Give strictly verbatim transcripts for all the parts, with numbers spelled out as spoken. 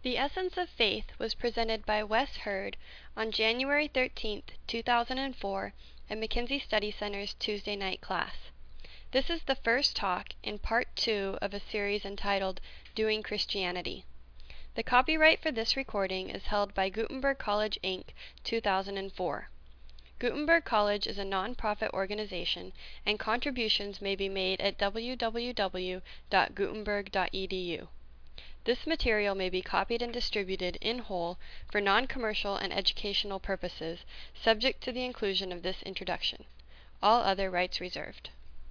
The Essence of Faith was presented by Wes Hurd on January thirteenth, two thousand four at McKinsey Study Center's Tuesday night class. This is the first talk in part two of a series entitled Doing Christianity. The copyright for this recording is held by Gutenberg College, Incorporated, two thousand four. Gutenberg College is a non-profit organization, and contributions may be made at w w w dot gutenberg dot e d u. This material may be copied and distributed in whole for non-commercial and educational purposes, subject to the inclusion of this introduction. All other rights reserved.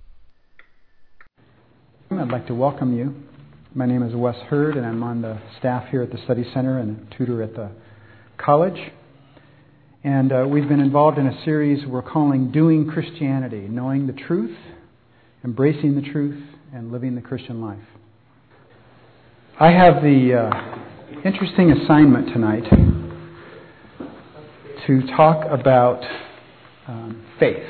I'd like to welcome you. My name is Wes Hurd, and I'm on the staff here at the Study Center and a tutor at the college. And uh, we've been involved in a series we're calling Doing Christianity, knowing the truth, embracing the truth, and living the Christian life. I have the uh, interesting assignment tonight to talk about um, faith.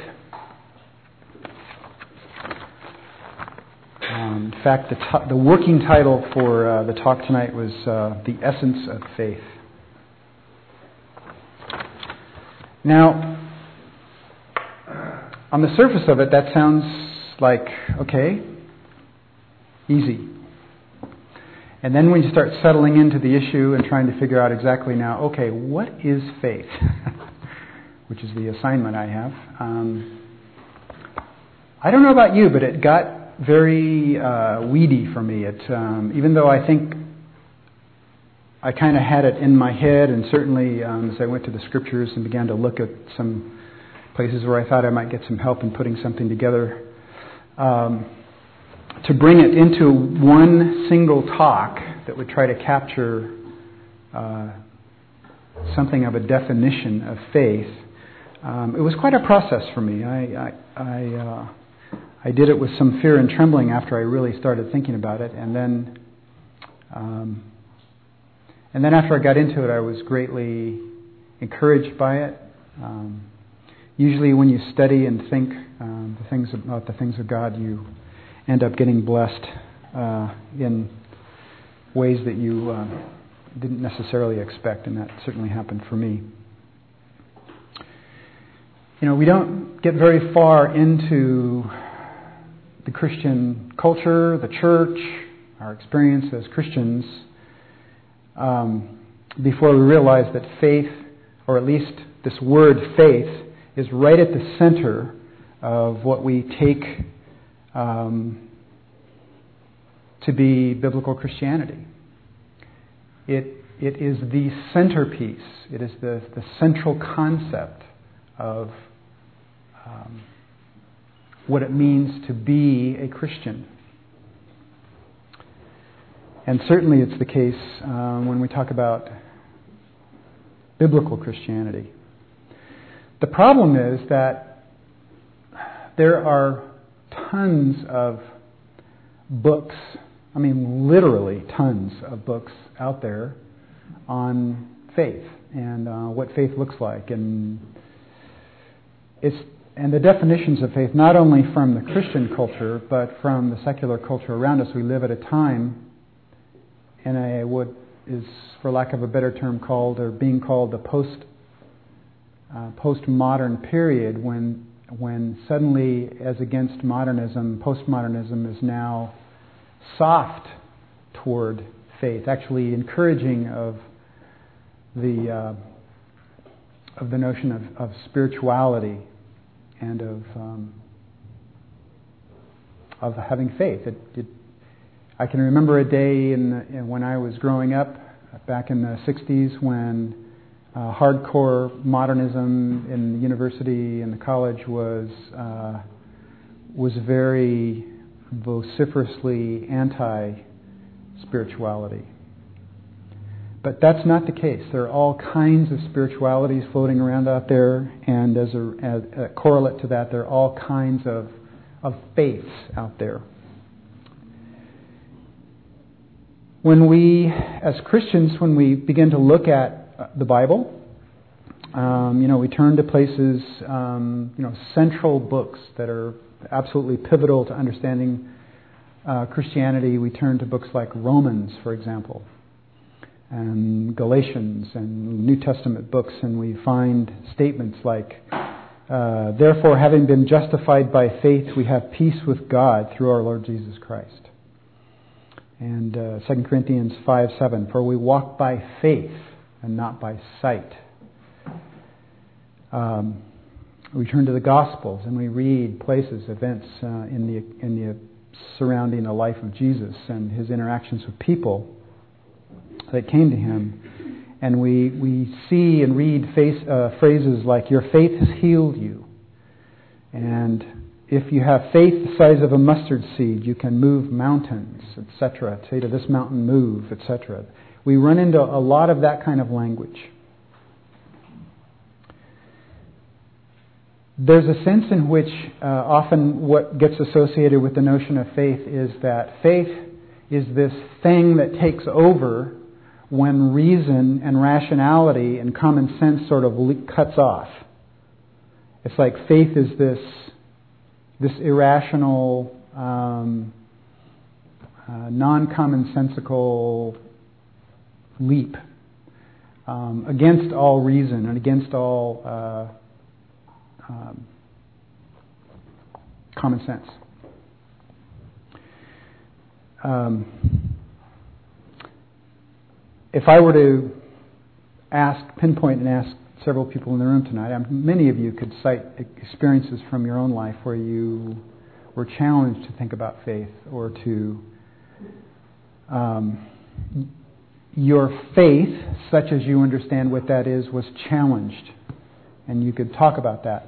Um, in fact, the, t- the working title for uh, the talk tonight was uh, The Essence of Faith. Now, on the surface of it, that sounds like, okay, easy. And then when you start settling into the issue and trying to figure out exactly now, okay, what is faith? Which is the assignment I have. Um, I don't know about you, but it got very uh, weedy for me. It, um, even though I think I kind of had it in my head, and certainly um, as I went to the scriptures and began to look at some places where I thought I might get some help in putting something together, um, to bring it into one single talk that would try to capture uh, something of a definition of faith, um, it was quite a process for me. I I I, uh, I did it with some fear and trembling after I really started thinking about it, and then um, and then after I got into it, I was greatly encouraged by it. Um, usually, when you study and think um, the things about the things of God, you end up getting blessed uh, in ways that you uh, didn't necessarily expect, and that certainly happened for me. You know, we don't get very far into the Christian culture, the church, our experience as Christians, um, before we realize that faith, or at least this word faith, is right at the center of what we take Um, to be biblical Christianity. It it is the centerpiece. It is the, the central concept of um, what it means to be a Christian. And certainly it's the case um, when we talk about biblical Christianity. The problem is that there are tons of books, I mean literally tons of books out there on faith and uh, what faith looks like, and it's and the definitions of faith, not only from the Christian culture but from the secular culture around us. We live at a time in a what is, for lack of a better term, called or being called the post uh, postmodern period, when when suddenly, as against modernism, postmodernism is now soft toward faith, actually encouraging of the uh, of the notion of, of spirituality and of um, of having faith. It, it, I can remember a day in, the, in when I was growing up, back in the sixties, when Uh, hardcore modernism in the university and the college was uh, was very vociferously anti-spirituality. But that's not the case. There are all kinds of spiritualities floating around out there, and as a, as a correlate to that, there are all kinds of of faiths out there. When we, as Christians, when we begin to look at the Bible, um, you know, we turn to places, um, you know, central books that are absolutely pivotal to understanding uh, Christianity. We turn to books like Romans, for example. and Galatians and New Testament books, and we find statements like, uh, therefore, having been justified by faith, we have peace with God through our Lord Jesus Christ. And uh, Second Corinthians five seven, for we walk by faith and not by sight. Um, we turn to the Gospels and we read places, events uh, in the in the surrounding the life of Jesus and his interactions with people that came to him, and we we see and read face, uh, phrases like, "Your faith has healed you," and "If you have faith the size of a mustard seed, you can move mountains," et cetera. Say to this mountain, "Move," et cetera. We run into a lot of that kind of language. There's a sense in which uh, often what gets associated with the notion of faith is that faith is this thing that takes over when reason and rationality and common sense sort of cuts off. It's like faith is this this irrational, um, uh, non-commonsensical leap um, against all reason and against all uh, um, common sense. Um, if I were to ask, pinpoint and ask several people in the room tonight, I'm, many of you could cite experiences from your own life where you were challenged to think about faith, or to um, your faith, such as you understand what that is, was challenged, and you could talk about that.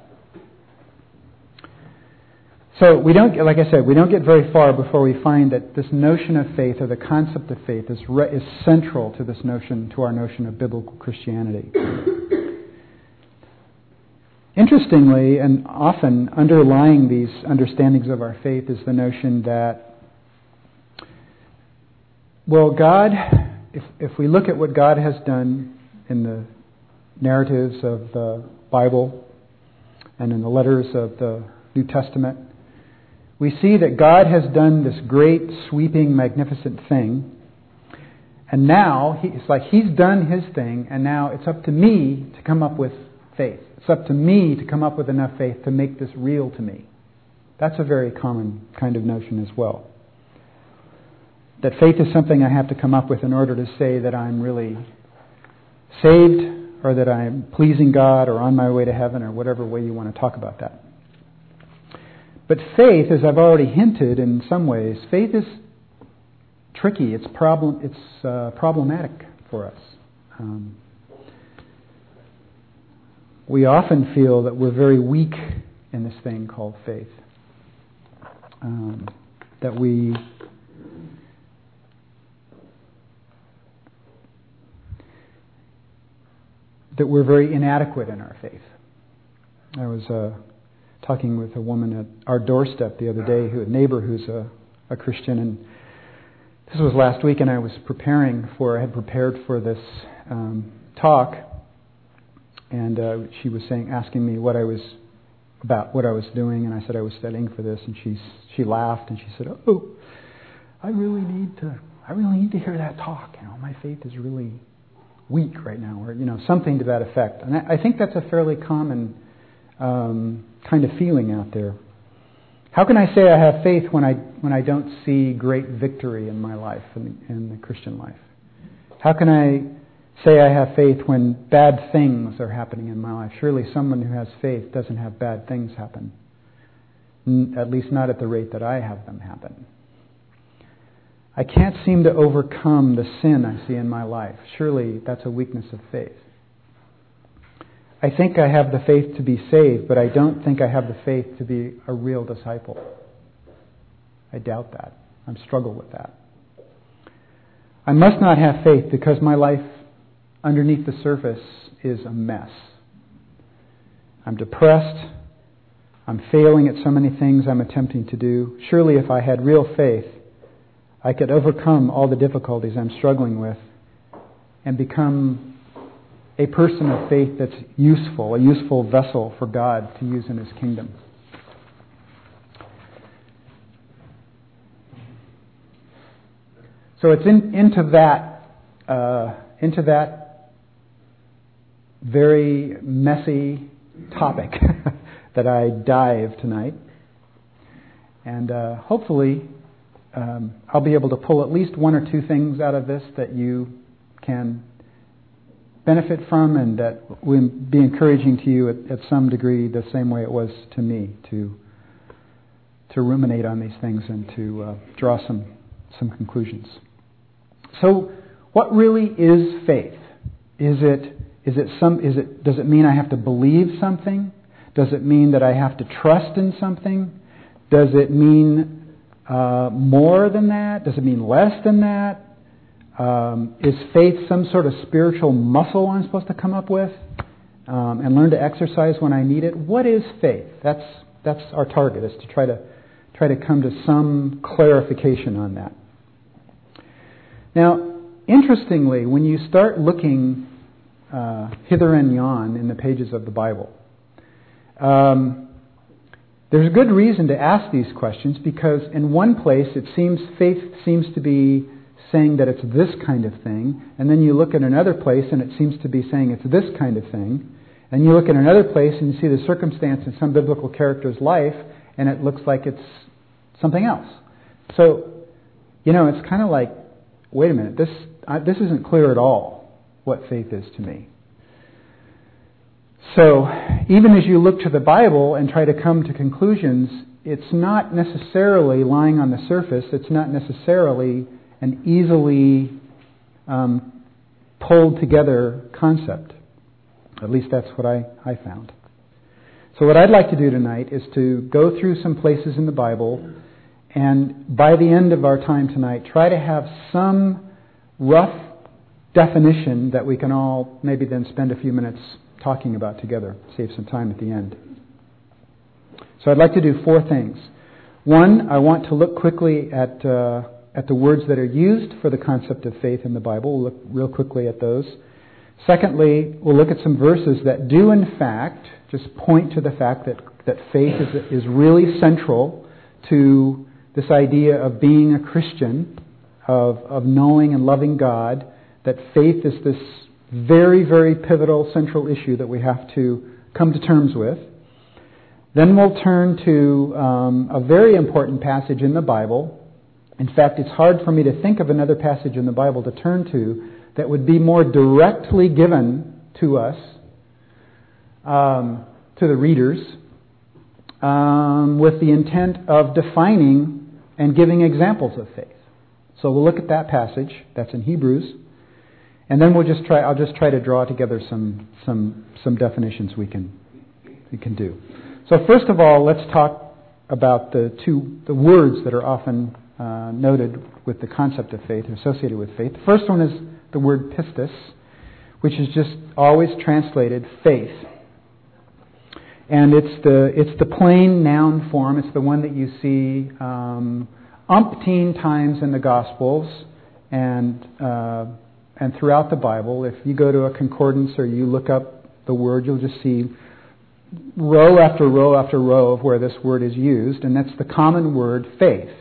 So we don't, like I said, we don't get very far before we find that this notion of faith, or the concept of faith, is re- is central to this notion, to our notion of biblical Christianity. Interestingly, and often underlying these understandings of our faith is the notion that, well, God, if if we look at what God has done in the narratives of the Bible and in the letters of the New Testament, we see that God has done this great, sweeping, magnificent thing, and now he, it's like He's done His thing, and now it's up to me to come up with faith. It's up to me to come up with enough faith to make this real to me. That's a very common kind of notion as well. That faith is something I have to come up with in order to say that I'm really saved, or that I'm pleasing God, or on my way to heaven, or whatever way you want to talk about that. But faith, as I've already hinted in some ways, faith is tricky. It's problem. It's uh, problematic for us. Um, we often feel that we're very weak in this thing called faith. Um, that we that we're very inadequate in our faith. I was uh, talking with a woman at our doorstep the other day, who a neighbor who's a, a Christian, and this was last week, and I was preparing for, I had prepared for this um, talk, and uh, she was saying, asking me what I was about, what I was doing, and I said I was studying for this, and she she laughed and she said, "Oh, I really need to, I really need to hear that talk. You know, my faith is really weak right now," or you know, something to that effect. And I, I think that's a fairly common um, kind of feeling out there. How can I say I have faith when I when I don't see great victory in my life, in the, in the Christian life? How can I say I have faith when bad things are happening in my life? Surely someone who has faith doesn't have bad things happen. N- at least not at the rate that I have them happen. I can't seem to overcome the sin I see in my life. Surely that's a weakness of faith. I think I have the faith to be saved, but I don't think I have the faith to be a real disciple. I doubt that. I struggle with that. I must not have faith because my life underneath the surface is a mess. I'm depressed. I'm failing at so many things I'm attempting to do. Surely if I had real faith, I could overcome all the difficulties I'm struggling with and become a person of faith that's useful, a useful vessel for God to use in His kingdom. So it's in, into that uh, into that very messy topic that I dive tonight. And uh, hopefully um, I'll be able to pull at least one or two things out of this that you can benefit from and that will be encouraging to you at, at some degree, the same way it was to me, to to ruminate on these things and to uh, draw some some conclusions. So, what really is faith? Is it is it some is it does it mean I have to believe something? Does it mean that I have to trust in something? Does it mean uh, more than that? Does it mean less than that? Um, is faith some sort of spiritual muscle I'm supposed to come up with um, and learn to exercise when I need it? What is faith? That's that's our target, is to try to try to come to some clarification on that. Now, interestingly, when you start looking uh, hither and yon in the pages of the Bible, um, there's a good reason to ask these questions, because in one place it seems faith seems to be saying that it's this kind of thing, and then you look at another place and it seems to be saying it's this kind of thing, and you look at another place and you see the circumstance in some biblical character's life and it looks like it's something else. So, you know, it's kind of like, wait a minute, this I, this isn't clear at all what faith is to me. So, even as you look to the Bible and try to come to conclusions, it's not necessarily lying on the surface, it's not necessarily an easily um, pulled together concept. At least that's what I, I found. So what I'd like to do tonight is to go through some places in the Bible, and by the end of our time tonight, try to have some rough definition that we can all maybe then spend a few minutes talking about together, save some time at the end. So I'd like to do four things. One, I want to look quickly at uh, at the words that are used for the concept of faith in the Bible. We'll look real quickly at those. Secondly, we'll look at some verses that do in fact just point to the fact that, that faith is, is really central to this idea of being a Christian, of, of knowing and loving God, that faith is this very, very pivotal central issue that we have to come to terms with. Then we'll turn to um, a very important passage in the Bible. In fact, it's hard for me to think of another passage in the Bible to turn to that would be more directly given to us, um, to the readers, um, with the intent of defining and giving examples of faith. So we'll look at that passage. That's in Hebrews, and then we'll just try. I'll just try to draw together some some some definitions we can we can do. So first of all, let's talk about the two the words that are often Uh, noted with the concept of faith, associated with faith. The first one is the word pistis, which is just always translated faith. And it's the it's the plain noun form. It's the one that you see um, umpteen times in the Gospels and uh, and throughout the Bible. If you go to a concordance or you look up the word, you'll just see row after row after row of where this word is used, and that's the common word faith.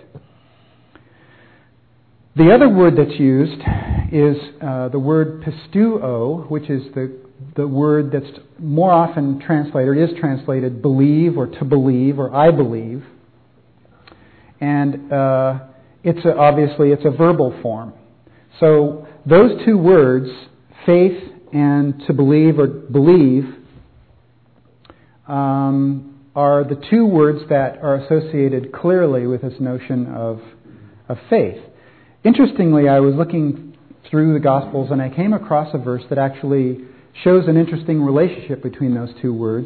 The other word that's used is uh, the word pisteuo, which is the the word that's more often translated, is translated believe or to believe or I believe. And uh, it's a, obviously it's a verbal form. So those two words, faith and to believe or believe, um, are the two words that are associated clearly with this notion of of faith. Interestingly, I was looking through the Gospels and I came across a verse that actually shows an interesting relationship between those two words.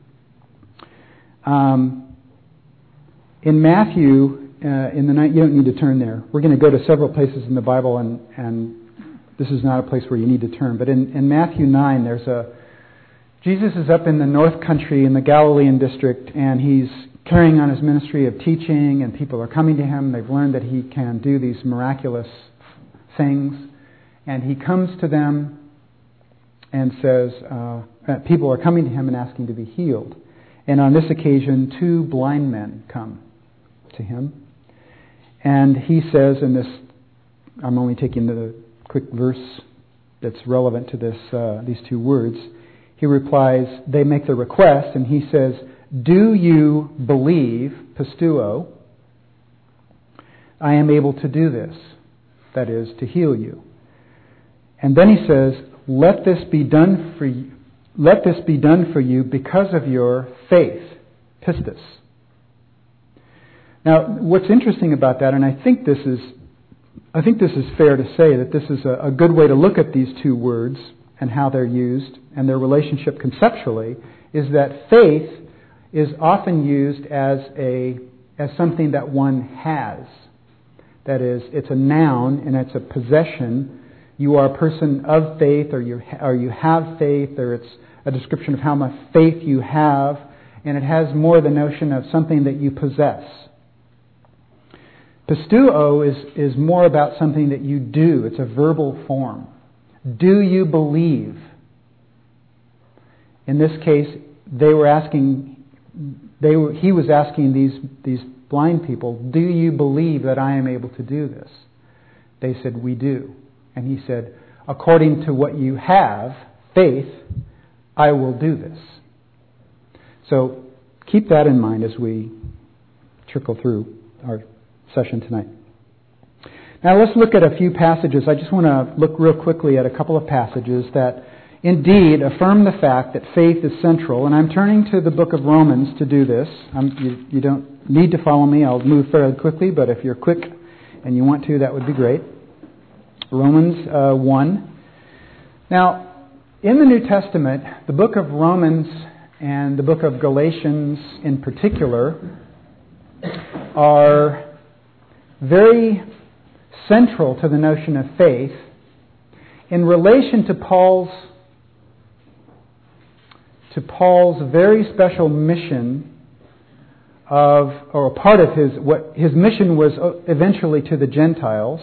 Um, in Matthew, uh, in the night, you don't need to turn there. We're going to go to several places in the Bible, and, and this is not a place where you need to turn. But in, in Matthew nine, there's a Jesus is up in the North Country in the Galilean district, and he's carrying on his ministry of teaching, and people are coming to him. They've learned that he can do these miraculous things. And he comes to them and says, uh, people are coming to him and asking to be healed. And on this occasion, two blind men come to him. And he says in this, I'm only taking the quick verse that's relevant to this uh, these two words. He replies, they make the request, and he says, do you believe, pistuo, I am able to do this, that is, to heal you. And then he says, let this be done for you, let this be done for you because of your faith, pistis. Now, what's interesting about that, and I think this is, I think this is fair to say that this is a, a good way to look at these two words and how they're used and their relationship conceptually, is that faith is often used as a as something that one has. That is, it's a noun and it's a possession. You are a person of faith, or you or you have faith, or it's a description of how much faith you have, and it has more the notion of something that you possess. Pistuo is, is more about something that you do. It's a verbal form. Do you believe? In this case, they were asking, they were, he was asking these, these blind people, do you believe that I am able to do this? They said, we do. And he said, according to what you have, faith, I will do this. So keep that in mind as we trickle through our session tonight. Now let's look at a few passages. I just want to look real quickly at a couple of passages that indeed affirm the fact that faith is central. And I'm turning to the book of Romans to do this. Um, you, you don't need to follow me. I'll move fairly quickly, but if you're quick and you want to, that would be great. Romans uh, one. Now, in the New Testament, the book of Romans and the book of Galatians in particular are very central to the notion of faith in relation to Paul's to Paul's very special mission of, or a part of his, what his mission was eventually to the Gentiles.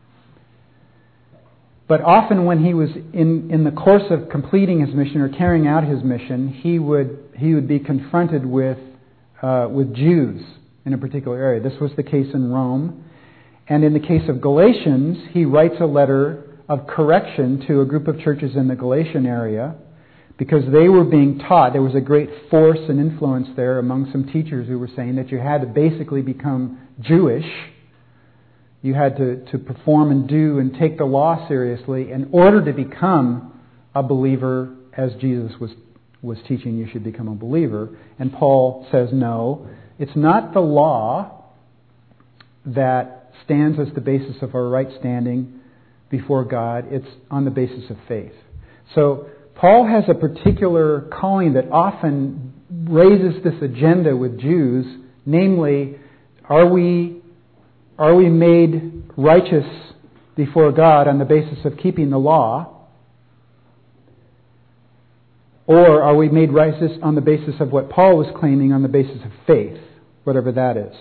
But often when he was in, in the course of completing his mission or carrying out his mission, he would he would be confronted with uh, with Jews in a particular area. This was the case in Rome. And in the case of Galatians, he writes a letter of correction to a group of churches in the Galatian area because they were being taught. There was a great force and influence there among some teachers who were saying that you had to basically become Jewish. You had to, to perform and do and take the law seriously in order to become a believer, as Jesus was, was teaching you should become a believer. And Paul says, no, it's not the law that stands as the basis of our right standing before God. It's on the basis of faith. So Paul has a particular calling that often raises this agenda with Jews, namely, are we are we made righteous before God on the basis of keeping the law, or are we made righteous on the basis of what Paul was claiming on the basis of faith, whatever that is?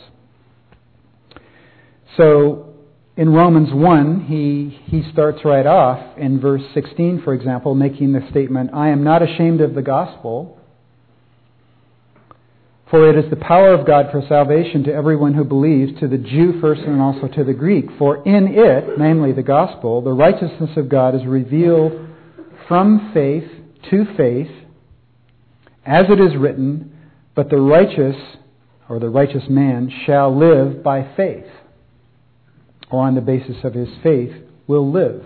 So in Romans one, he, he starts right off in verse sixteen, for example, making the statement, I am not ashamed of the gospel, for it is the power of God for salvation to everyone who believes, to the Jew first and also to the Greek. For in it, namely the gospel, the righteousness of God is revealed from faith to faith, as it is written, but the righteous, or the righteous man, shall live by faith. Or on the basis of his faith, will live.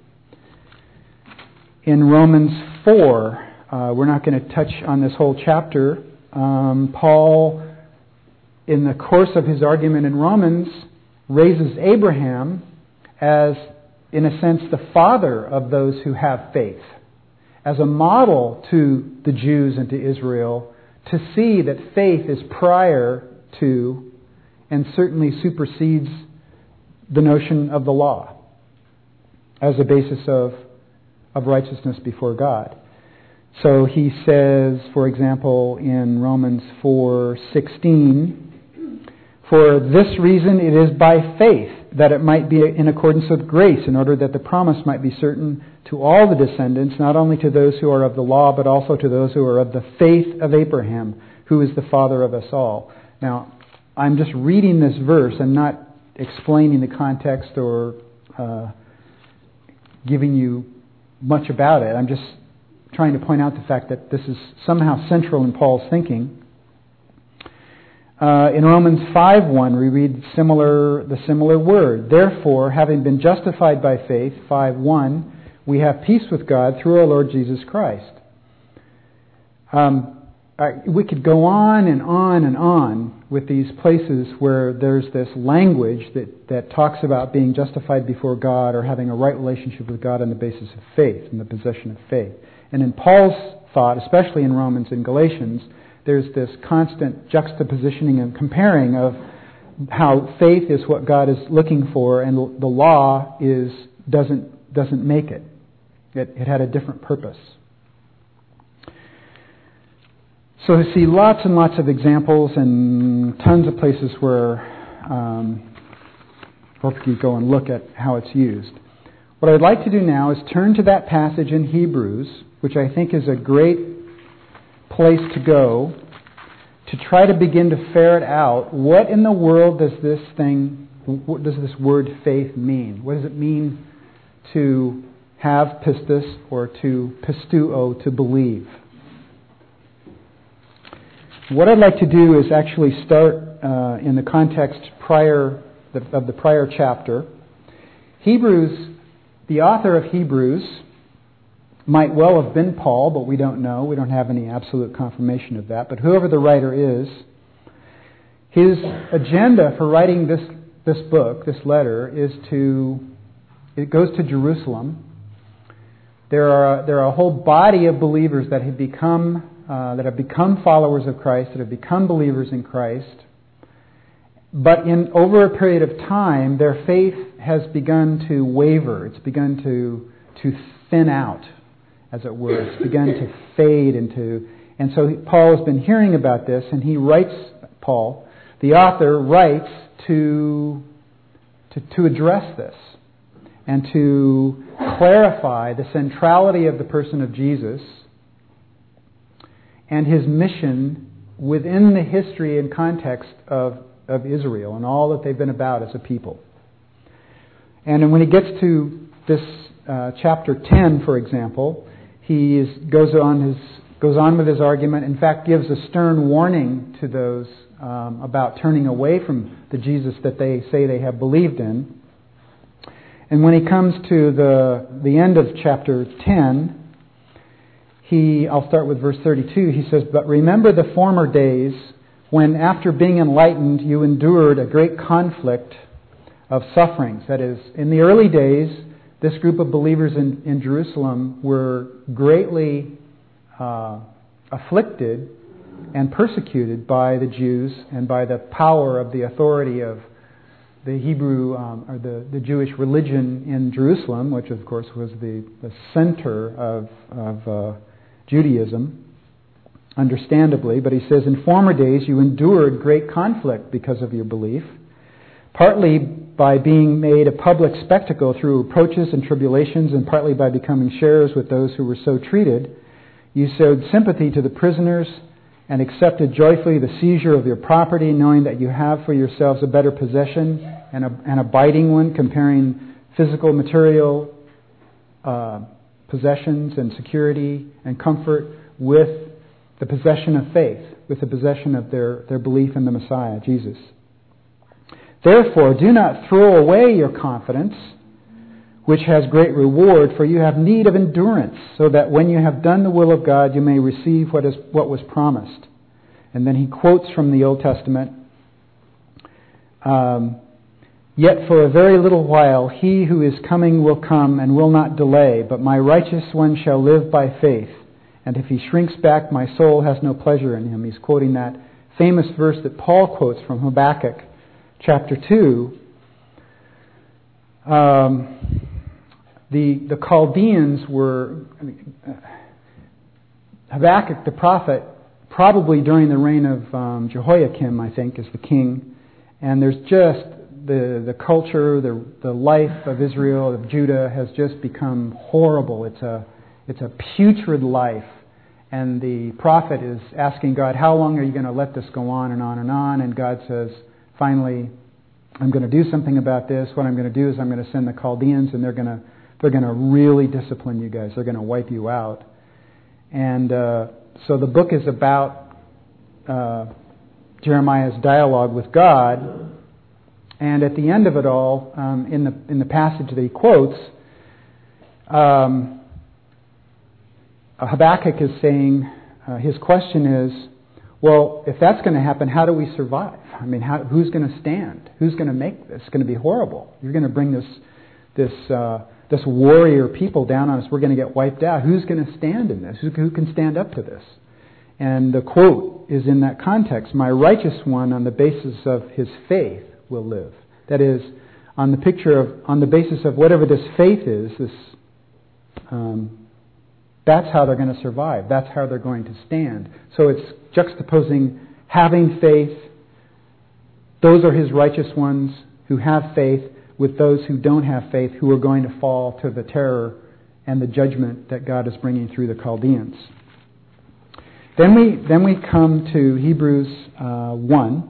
In Romans four, uh, we're not going to touch on this whole chapter. Um, Paul, in the course of his argument in Romans, raises Abraham as, in a sense, the father of those who have faith, as a model to the Jews and to Israel, to see that faith is prior to and certainly supersedes the notion of the law as a basis of, of righteousness before God. So he says, for example, in Romans four sixteen, for this reason it is by faith that it might be in accordance with grace, in order that the promise might be certain to all the descendants, not only to those who are of the law, but also to those who are of the faith of Abraham, who is the father of us all. Now, I'm just reading this verse and not explaining the context or uh, giving you much about it. I'm just trying to point out the fact that this is somehow central in Paul's thinking. Uh, in Romans five one, we read similar the similar word. Therefore, having been justified by faith, five one, we have peace with God through our Lord Jesus Christ. Um, I, we could go on and on and on with these places where there's this language that, that talks about being justified before God or having a right relationship with God on the basis of faith and the possession of faith. And in Paul's thought, especially in Romans and Galatians, there's this constant juxtapositioning and comparing of how faith is what God is looking for and the law is doesn't doesn't make it. It, it had a different purpose. So we see lots and lots of examples and tons of places where um, hope you go and look at how it's used. What I'd like to do now is turn to that passage in Hebrews, which I think is a great place to go to try to begin to ferret out what in the world does this thing, what does this word faith mean? What does it mean to have pistis or to pistuo, to believe? What I'd like to do is actually start uh, in the context prior the, of the prior chapter. Hebrews, the author of Hebrews might well have been Paul, but we don't know. We don't have any absolute confirmation of that. But whoever the writer is, his agenda for writing this, this book, this letter, is to, it goes to Jerusalem. There are, there are a whole body of believers that have become Uh, that have become followers of Christ, that have become believers in Christ. But in over a period of time, their faith has begun to waver. It's begun to to thin out, as it were. It's begun to fade into. And so Paul has been hearing about this, and he writes. Paul, the author, writes to to, to address this and to clarify the centrality of the person of Jesus and his mission within the history and context of, of Israel and all that they've been about as a people. And when he gets to this uh, chapter ten, for example, he is, goes on his goes on with his argument. In fact, gives a stern warning to those um, about turning away from the Jesus that they say they have believed in. And when he comes to the the end of chapter ten, He, I'll start with verse thirty-two. He says, "But remember the former days when, after being enlightened, you endured a great conflict of sufferings." That is, in the early days, this group of believers in, in Jerusalem were greatly uh, afflicted and persecuted by the Jews and by the power of the authority of the Hebrew um, or the, the Jewish religion in Jerusalem, which of course was the, the center of, of uh, Judaism, understandably. But he says, "In former days you endured great conflict because of your belief, partly by being made a public spectacle through reproaches and tribulations, and partly by becoming sharers with those who were so treated. You showed sympathy to the prisoners and accepted joyfully the seizure of your property, knowing that you have for yourselves a better possession, and a, an abiding one, comparing physical, material uh, possessions and security and comfort with the possession of faith, with the possession of their, their belief in the Messiah, Jesus. Therefore, do not throw away your confidence, which has great reward, for you have need of endurance, so that when you have done the will of God, you may receive what is what was promised." And then he quotes from the Old Testament, um, "Yet for a very little while he who is coming will come and will not delay, but my righteous one shall live by faith. And if he shrinks back, my soul has no pleasure in him." He's quoting that famous verse that Paul quotes from Habakkuk chapter two. Um, the, the Chaldeans were... Habakkuk the prophet, probably during the reign of um, Jehoiakim, I think, is the king. And there's just... The, the culture, the the life of Israel, of Judah, has just become horrible. It's a it's a putrid life. And the prophet is asking God, how long are you going to let this go on and on and on? And God says, finally, I'm going to do something about this. What I'm going to do is I'm going to send the Chaldeans, and they're going to they're going to really discipline you guys. They're going to wipe you out. And uh, so the book is about uh, Jeremiah's dialogue with God. And at the end of it all, um, in the in the passage that he quotes, um, Habakkuk is saying, uh, his question is, well, if that's going to happen, how do we survive? I mean, how, who's going to stand? Who's going to make this? It's going to be horrible. You're going to bring this this uh, this warrior people down on us. We're going to get wiped out. Who's going to stand in this? Who, who can stand up to this? And the quote is in that context: "My righteous one, on the basis of his faith, will live." That is, on the picture of, on the basis of whatever this faith is, this, um, that's how they're going to survive. That's how they're going to stand. So it's juxtaposing having faith. Those are his righteous ones who have faith, with those who don't have faith, who are going to fall to the terror and the judgment that God is bringing through the Chaldeans. Then we then we come to Hebrews uh, one.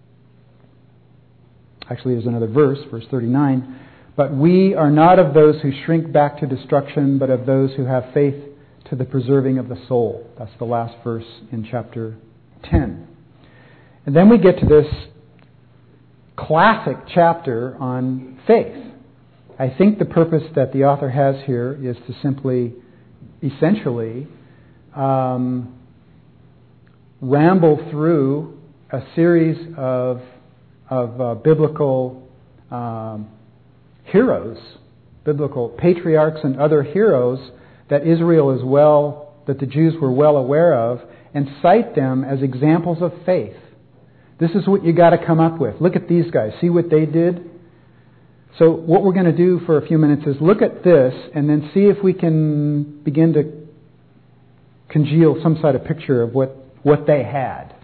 Actually, there's another verse, verse thirty-nine. "But we are not of those who shrink back to destruction, but of those who have faith to the preserving of the soul." That's the last verse in chapter ten. And then we get to this classic chapter on faith. I think the purpose that the author has here is to simply, essentially, um, ramble through a series of of uh, biblical um, heroes, biblical patriarchs and other heroes that Israel is well, that the Jews were well aware of, and cite them as examples of faith. This is what you got to come up with. Look at these guys. See what they did? So what we're going to do for a few minutes is look at this and then see if we can begin to congeal some sort of picture of what, what they had.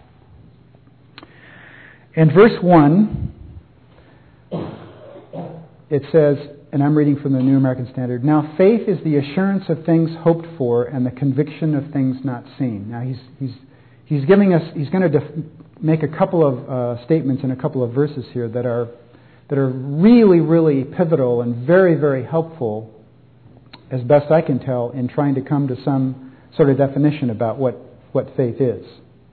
In verse one, it says, and I'm reading from the New American Standard, "Now faith is the assurance of things hoped for and the conviction of things not seen." Now he's he's he's giving us he's going to def- make a couple of uh, statements in a couple of verses here that are that are really really pivotal and very very helpful, as best I can tell, in trying to come to some sort of definition about what what faith is.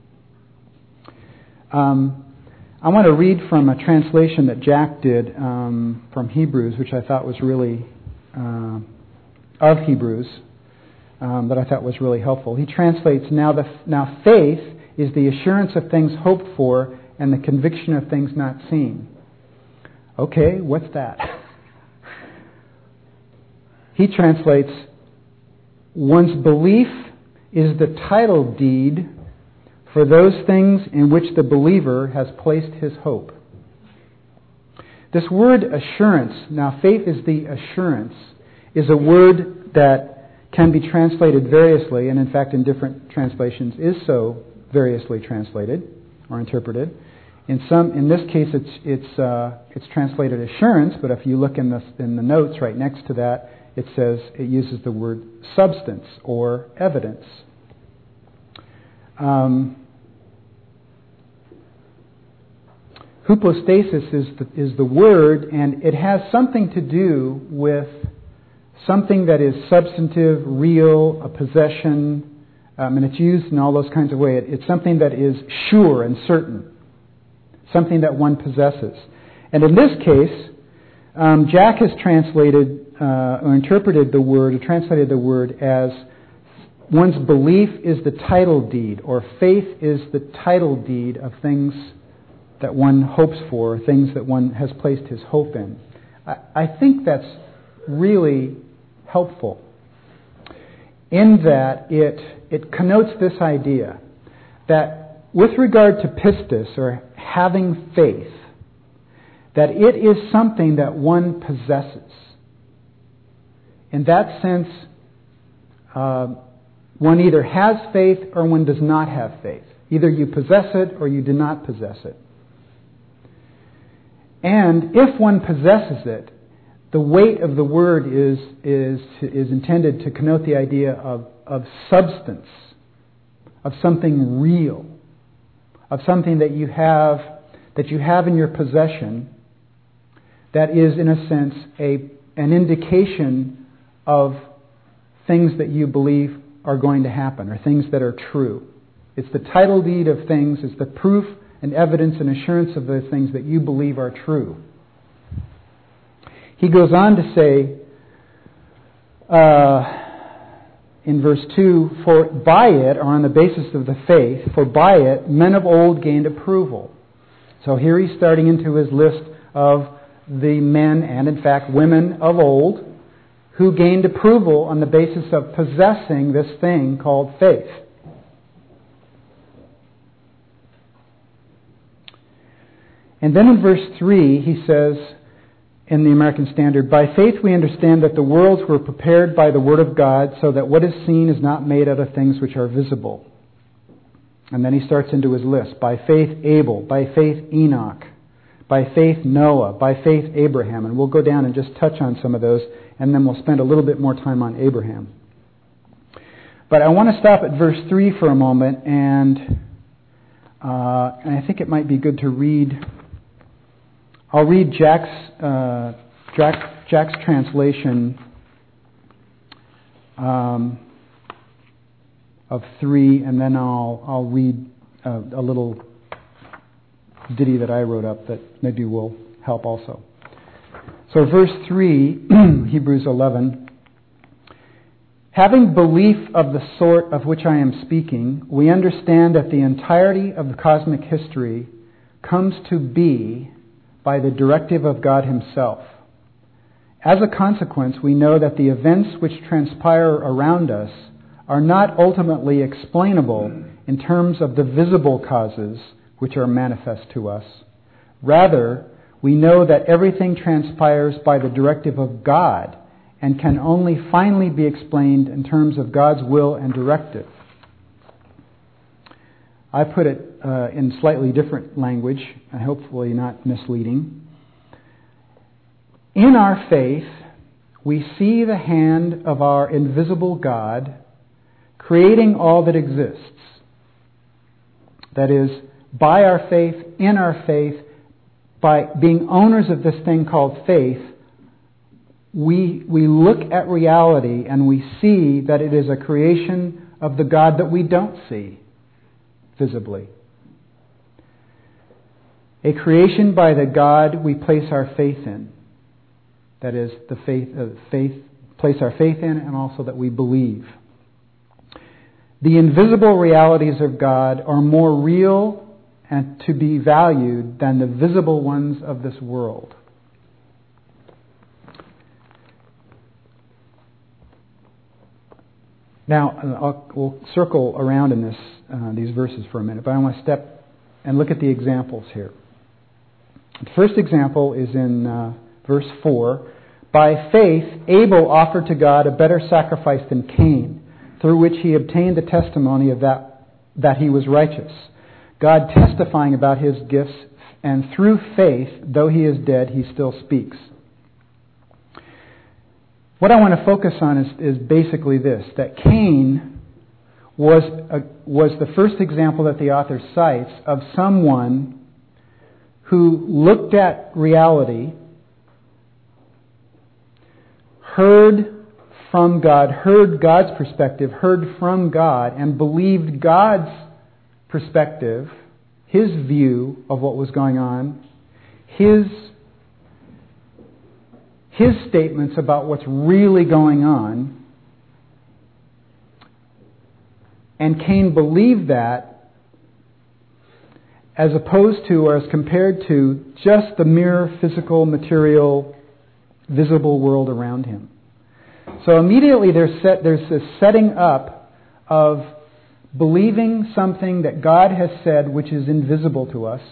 Um, I want to read from a translation that Jack did um, from Hebrews, which I thought was really, uh, of Hebrews, um, that I thought was really helpful. He translates, now, the, now faith is the assurance of things hoped for and the conviction of things not seen. Okay, what's that? He translates, one's belief is the title deed for those things in which the believer has placed his hope. This word assurance, now faith is the assurance, is a word that can be translated variously, and in fact in different translations is so variously translated or interpreted. In some, in this case, it's it's uh, it's translated assurance, but if you look in the in the notes right next to that, it says it uses the word substance or evidence. Um, Hypostasis is the, is the word, and it has something to do with something that is substantive, real, a possession, um, and it's used in all those kinds of ways. It, it's something that is sure and certain, something that one possesses. And in this case, um, Jack has translated uh, or interpreted the word, or translated the word as one's belief is the title deed, or faith is the title deed of things that one hopes for, things that one has placed his hope in. I, I think that's really helpful in that it it connotes this idea that with regard to pistis, or having faith, that it is something that one possesses. In that sense, uh, one either has faith or one does not have faith. Either you possess it or you do not possess it. And if one possesses it, the weight of the word is is is intended to connote the idea of, of substance, of something real, of something that you have that you have in your possession that is, in a sense, a an indication of things that you believe are going to happen, or things that are true. It's the title deed of things, it's the proof and evidence and assurance of those things that you believe are true. He goes on to say, uh, in verse two, for by it, or on the basis of the faith, for by it men of old gained approval. So here he's starting into his list of the men and in fact women of old who gained approval on the basis of possessing this thing called faith. And then in verse three he says, in the American Standard, by faith we understand that the worlds were prepared by the Word of God, so that what is seen is not made out of things which are visible. And then he starts into his list. By faith Abel, by faith Enoch, by faith Noah, by faith Abraham. And we'll go down and just touch on some of those, and then we'll spend a little bit more time on Abraham. But I want to stop at verse three for a moment, and, uh, and I think it might be good to read... I'll read Jack's, uh, Jack, Jack's translation um, of three, and then I'll I'll read uh, a little ditty that I wrote up that maybe will help also. So verse three, Hebrews eleven. Having belief of the sort of which I am speaking, we understand that the entirety of the cosmic history comes to be by the directive of God Himself. As a consequence, we know that the events which transpire around us are not ultimately explainable in terms of the visible causes which are manifest to us. Rather, we know that everything transpires by the directive of God and can only finally be explained in terms of God's will and directive. I put it uh, in slightly different language, and hopefully not misleading. In our faith, we see the hand of our invisible God creating all that exists. That is, by our faith, in our faith, by being owners of this thing called faith, we, we look at reality and we see that it is a creation of the God that we don't see visibly. A creation by the God we place our faith in. That is, the faith, uh, faith, place our faith in, and also that we believe. The invisible realities of God are more real and to be valued than the visible ones of this world. Now, I'll, we'll circle around in this uh, these verses for a minute, but I want to step and look at the examples here. The first example is in uh, verse four. By faith, Abel offered to God a better sacrifice than Cain, through which he obtained the testimony of that that he was righteous, God testifying about his gifts, and through faith, though he is dead, he still speaks. What I want to focus on is, is basically this, that Cain was a, was the first example that the author cites of someone who looked at reality, heard from God, heard God's perspective, heard from God, and believed God's perspective, His view of what was going on, His His statements about what's really going on. And Cain believed that as opposed to, or as compared to, just the mere physical, material, visible world around him. So immediately there's, set, there's this setting up of believing something that God has said which is invisible to us,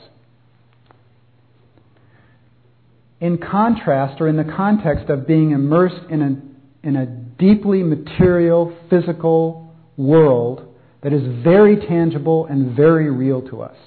in contrast or in the context of being immersed in a, in a deeply material, physical world that is very tangible and very real to us.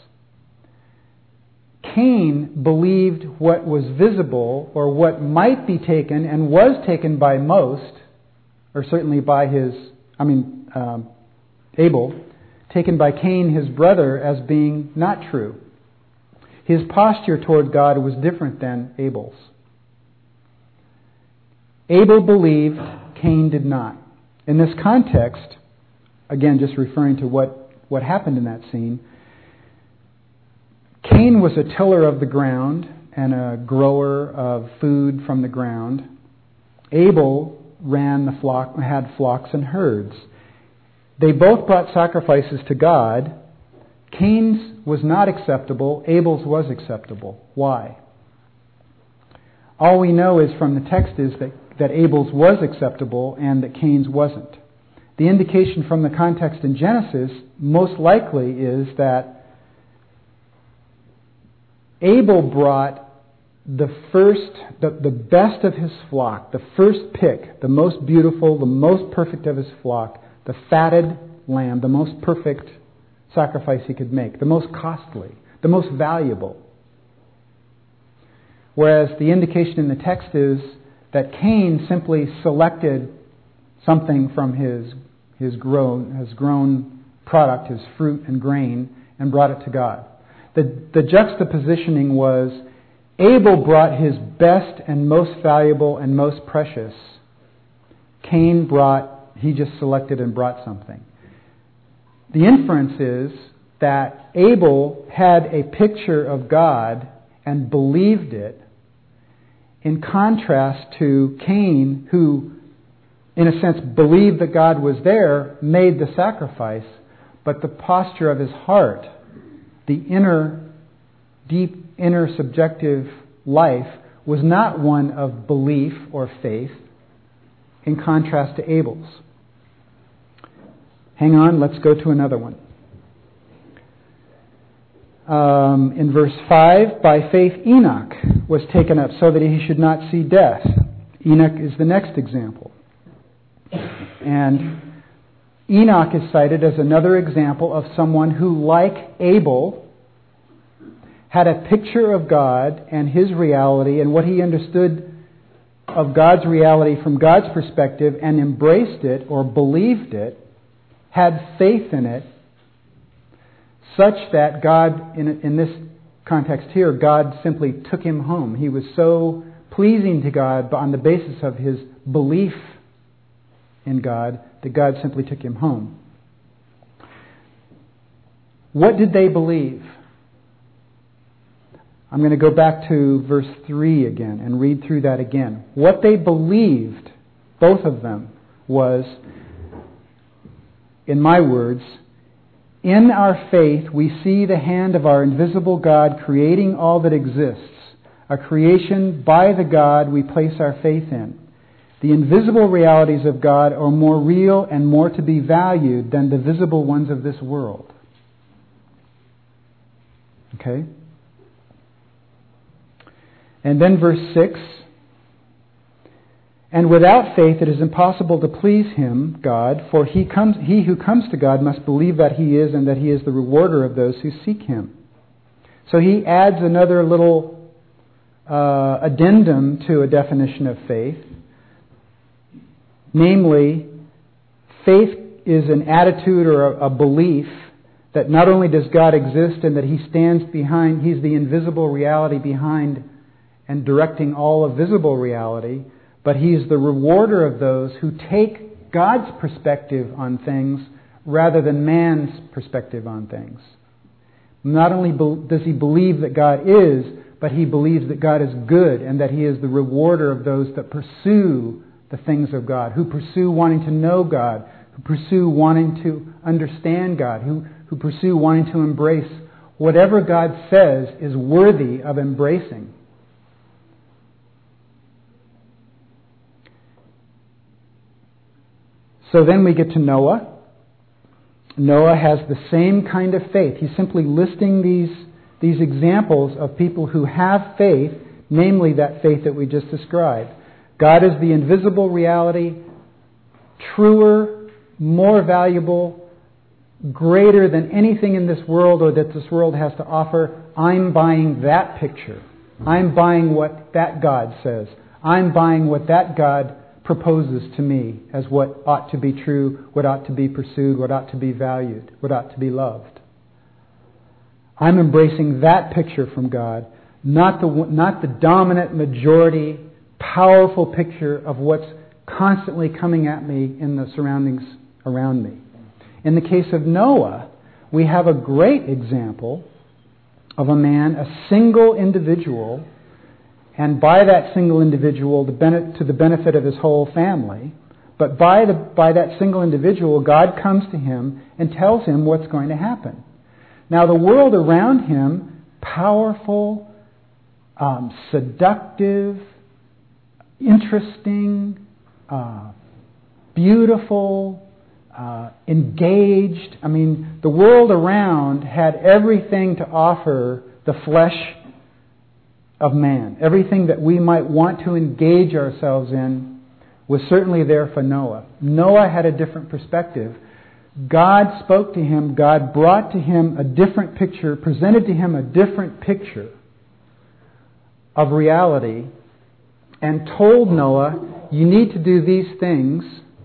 Cain believed what was visible, or what might be taken and was taken by most, or certainly by his, I mean, um, Abel, taken by Cain, his brother, as being not true. His posture toward God was different than Abel's. Abel believed, Cain did not. In this context, again, just referring to what, what happened in that scene, Cain was a tiller of the ground and a grower of food from the ground. Abel ran the flock, had flocks and herds. They both brought sacrifices to God. Cain's was not acceptable. Abel's was acceptable. Why? All we know is from the text is that, that Abel's was acceptable and that Cain's wasn't. The indication from the context in Genesis most likely is that Abel brought the first, the, the best of his flock, the first pick, the most beautiful, the most perfect of his flock, the fatted lamb, the most perfect sacrifice he could make, the most costly, the most valuable. Whereas the indication in the text is that Cain simply selected something from his his grown his grown product, his fruit and grain, and brought it to God. The, the juxtapositioning was Abel brought his best and most valuable and most precious. Cain brought, he just selected and brought something. The inference is that Abel had a picture of God and believed it, in contrast to Cain, who, in a sense, believed that God was there, made the sacrifice, but the posture of his heart, the inner, deep, inner subjective life was not one of belief or faith, in contrast to Abel's. Hang on, let's go to another one. Um, in verse five, by faith Enoch was taken up so that he should not see death. Enoch is the next example. And Enoch is cited as another example of someone who, like Abel, had a picture of God and His reality and what he understood of God's reality from God's perspective and embraced it or believed it, had faith in it, such that God, in, in this context here, God simply took him home. He was so pleasing to God on the basis of his belief in God that God simply took him home. What did they believe? I'm going to go back to verse three again and read through that again. What they believed, both of them, was, in my words, in our faith we see the hand of our invisible God creating all that exists, a creation by the God we place our faith in. The invisible realities of God are more real and more to be valued than the visible ones of this world. Okay? And then verse six, and without faith it is impossible to please Him, God, for he, comes, he who comes to God must believe that He is and that He is the rewarder of those who seek Him. So he adds another little uh, addendum to a definition of faith. Namely, faith is an attitude or a, a belief that not only does God exist and that He stands behind, He's the invisible reality behind and directing all of visible reality, but He's the rewarder of those who take God's perspective on things rather than man's perspective on things. Not only does he believe that God is, but he believes that God is good and that He is the rewarder of those that pursue the things of God, who pursue wanting to know God, who pursue wanting to understand God, who, who pursue wanting to embrace whatever God says is worthy of embracing. So then we get to Noah. Noah has the same kind of faith. He's simply listing these, these examples of people who have faith, namely that faith that we just described. God is the invisible reality, truer, more valuable, greater than anything in this world or that this world has to offer. I'm buying that picture. I'm buying what that God says. I'm buying what that God proposes to me as what ought to be true, what ought to be pursued, what ought to be valued, what ought to be loved. I'm embracing that picture from God, not the not the dominant majority, powerful picture of what's constantly coming at me in the surroundings around me. In the case of Noah, we have a great example of a man, a single individual, and by that single individual to the benefit of his whole family. But by the by that single individual, God comes to him and tells him what's going to happen. Now the world around him, powerful, um, seductive, interesting, uh, beautiful, uh, engaged. I mean, the world around had everything to offer the flesh of man. Everything that we might want to engage ourselves in was certainly there for Noah. Noah had a different perspective. God spoke to him. God brought to him a different picture, presented to him a different picture of reality, and told Noah, you need to do these things.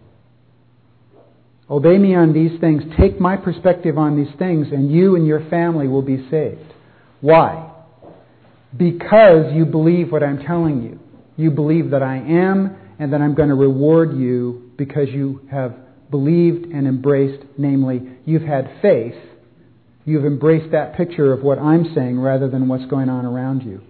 Obey me on these things. Take my perspective on these things, and you and your family will be saved. Why? Because you believe what I'm telling you. You believe that I am, and that I'm going to reward you because you have believed and embraced, namely, you've had faith. You've embraced that picture of what I'm saying rather than what's going on around you.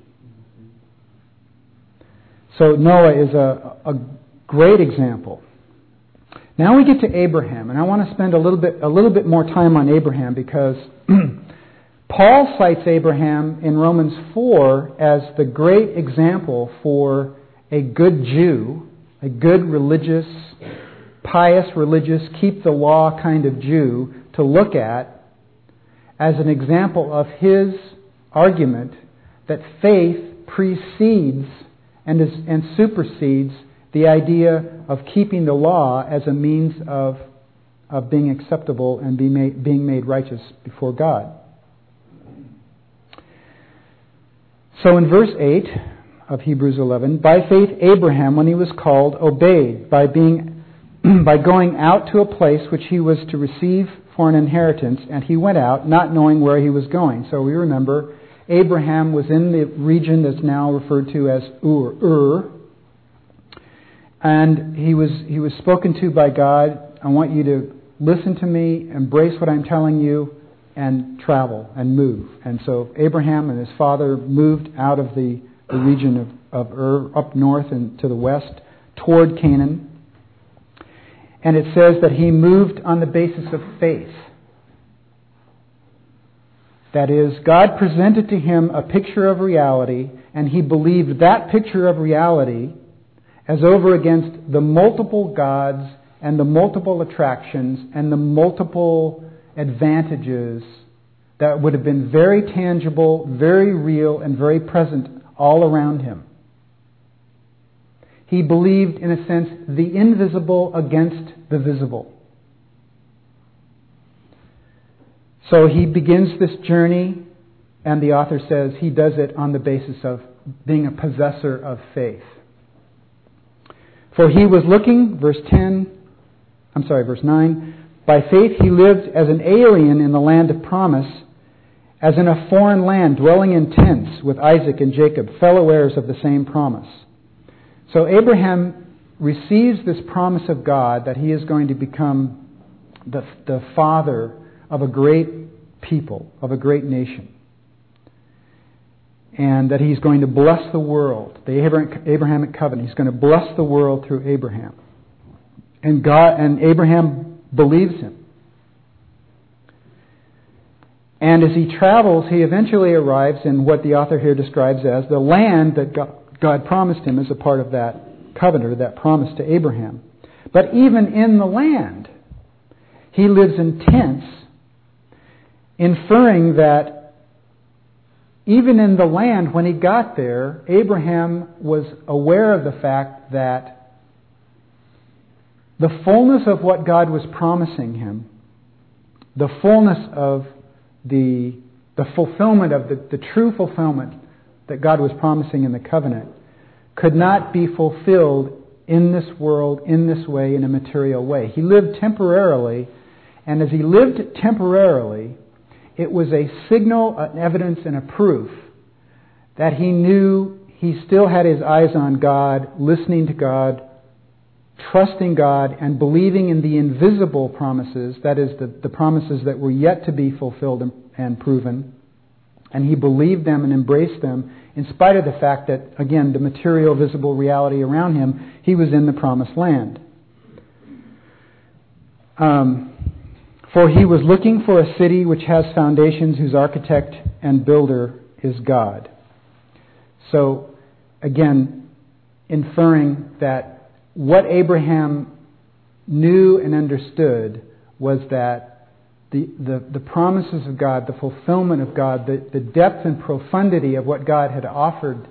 So Noah is a, a great example. Now we get to Abraham, and I want to spend a little bit a little bit more time on Abraham because Paul cites Abraham in Romans four as the great example for a good Jew, a good religious, pious religious, keep the law kind of Jew to look at as an example of his argument that faith precedes and, is, and supersedes the idea of keeping the law as a means of, of being acceptable and be made, being made righteous before God. So in verse eight of Hebrews eleven, by faith Abraham, when he was called, obeyed by being by going out to a place which he was to receive for an inheritance, and he went out, not knowing where he was going. So we remember Abraham was in the region that's now referred to as Ur, Ur, and he was he was spoken to by God. I want you to listen to me, embrace what I'm telling you, and travel and move. And so Abraham and his father moved out of the, the region of, of Ur, up north and to the west, toward Canaan. And it says that he moved on the basis of faith. That is, God presented to him a picture of reality, and he believed that picture of reality as over against the multiple gods and the multiple attractions and the multiple advantages that would have been very tangible, very real, and very present all around him. He believed, in a sense, the invisible against the visible. So he begins this journey, and the author says he does it on the basis of being a possessor of faith. For he was looking, verse ten, I'm sorry, verse nine, by faith he lived as an alien in the land of promise, as in a foreign land, dwelling in tents with Isaac and Jacob, fellow heirs of the same promise. So Abraham receives this promise of God that he is going to become the, the father of a great people, of a great nation. And that he's going to bless the world. The Abrahamic covenant. He's going to bless the world through Abraham. And God and Abraham believes him. And as he travels, he eventually arrives in what the author here describes as the land that God, God promised him as a part of that covenant, or that promise to Abraham. But even in the land, he lives in tents, inferring that even in the land, when he got there, Abraham was aware of the fact that the fullness of what God was promising him, the fullness of the, the fulfillment of the, the true fulfillment that God was promising in the covenant, could not be fulfilled in this world, in this way, in a material way. He lived temporarily, and as he lived temporarily, it was a signal, an evidence, and a proof that he knew he still had his eyes on God, listening to God, trusting God and believing in the invisible promises, that is, the, the promises that were yet to be fulfilled and, and proven. And he believed them and embraced them in spite of the fact that, again, the material, visible reality around him, he was in the promised land. Um, for he was looking for a city which has foundations, whose architect and builder is God. So, again, inferring that what Abraham knew and understood was that the, the, the promises of God, the fulfillment of God, the, the depth and profundity of what God had offered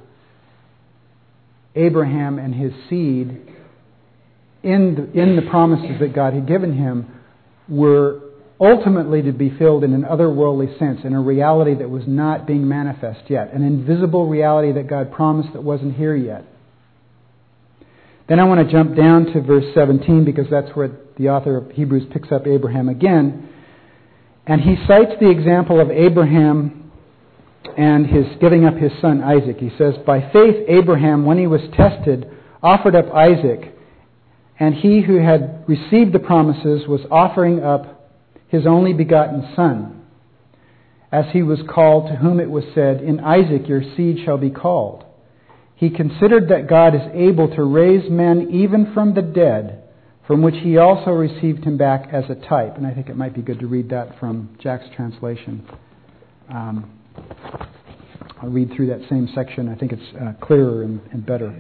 Abraham and his seed in the, in the promises that God had given him were ultimately to be filled in an otherworldly sense, in a reality that was not being manifest yet, an invisible reality that God promised that wasn't here yet. Then I want to jump down to verse seventeen, because that's where the author of Hebrews picks up Abraham again. And he cites the example of Abraham and his giving up his son Isaac. He says, "By faith Abraham, when he was tested, offered up Isaac, and he who had received the promises was offering up his only begotten son, as he was called, to whom it was said, 'In Isaac your seed shall be called.' He considered that God is able to raise men even from the dead, from which he also received him back as a type." And I think it might be good to read that from Jack's translation. Um, I'll read through that same section. I think it's uh, clearer and, and better.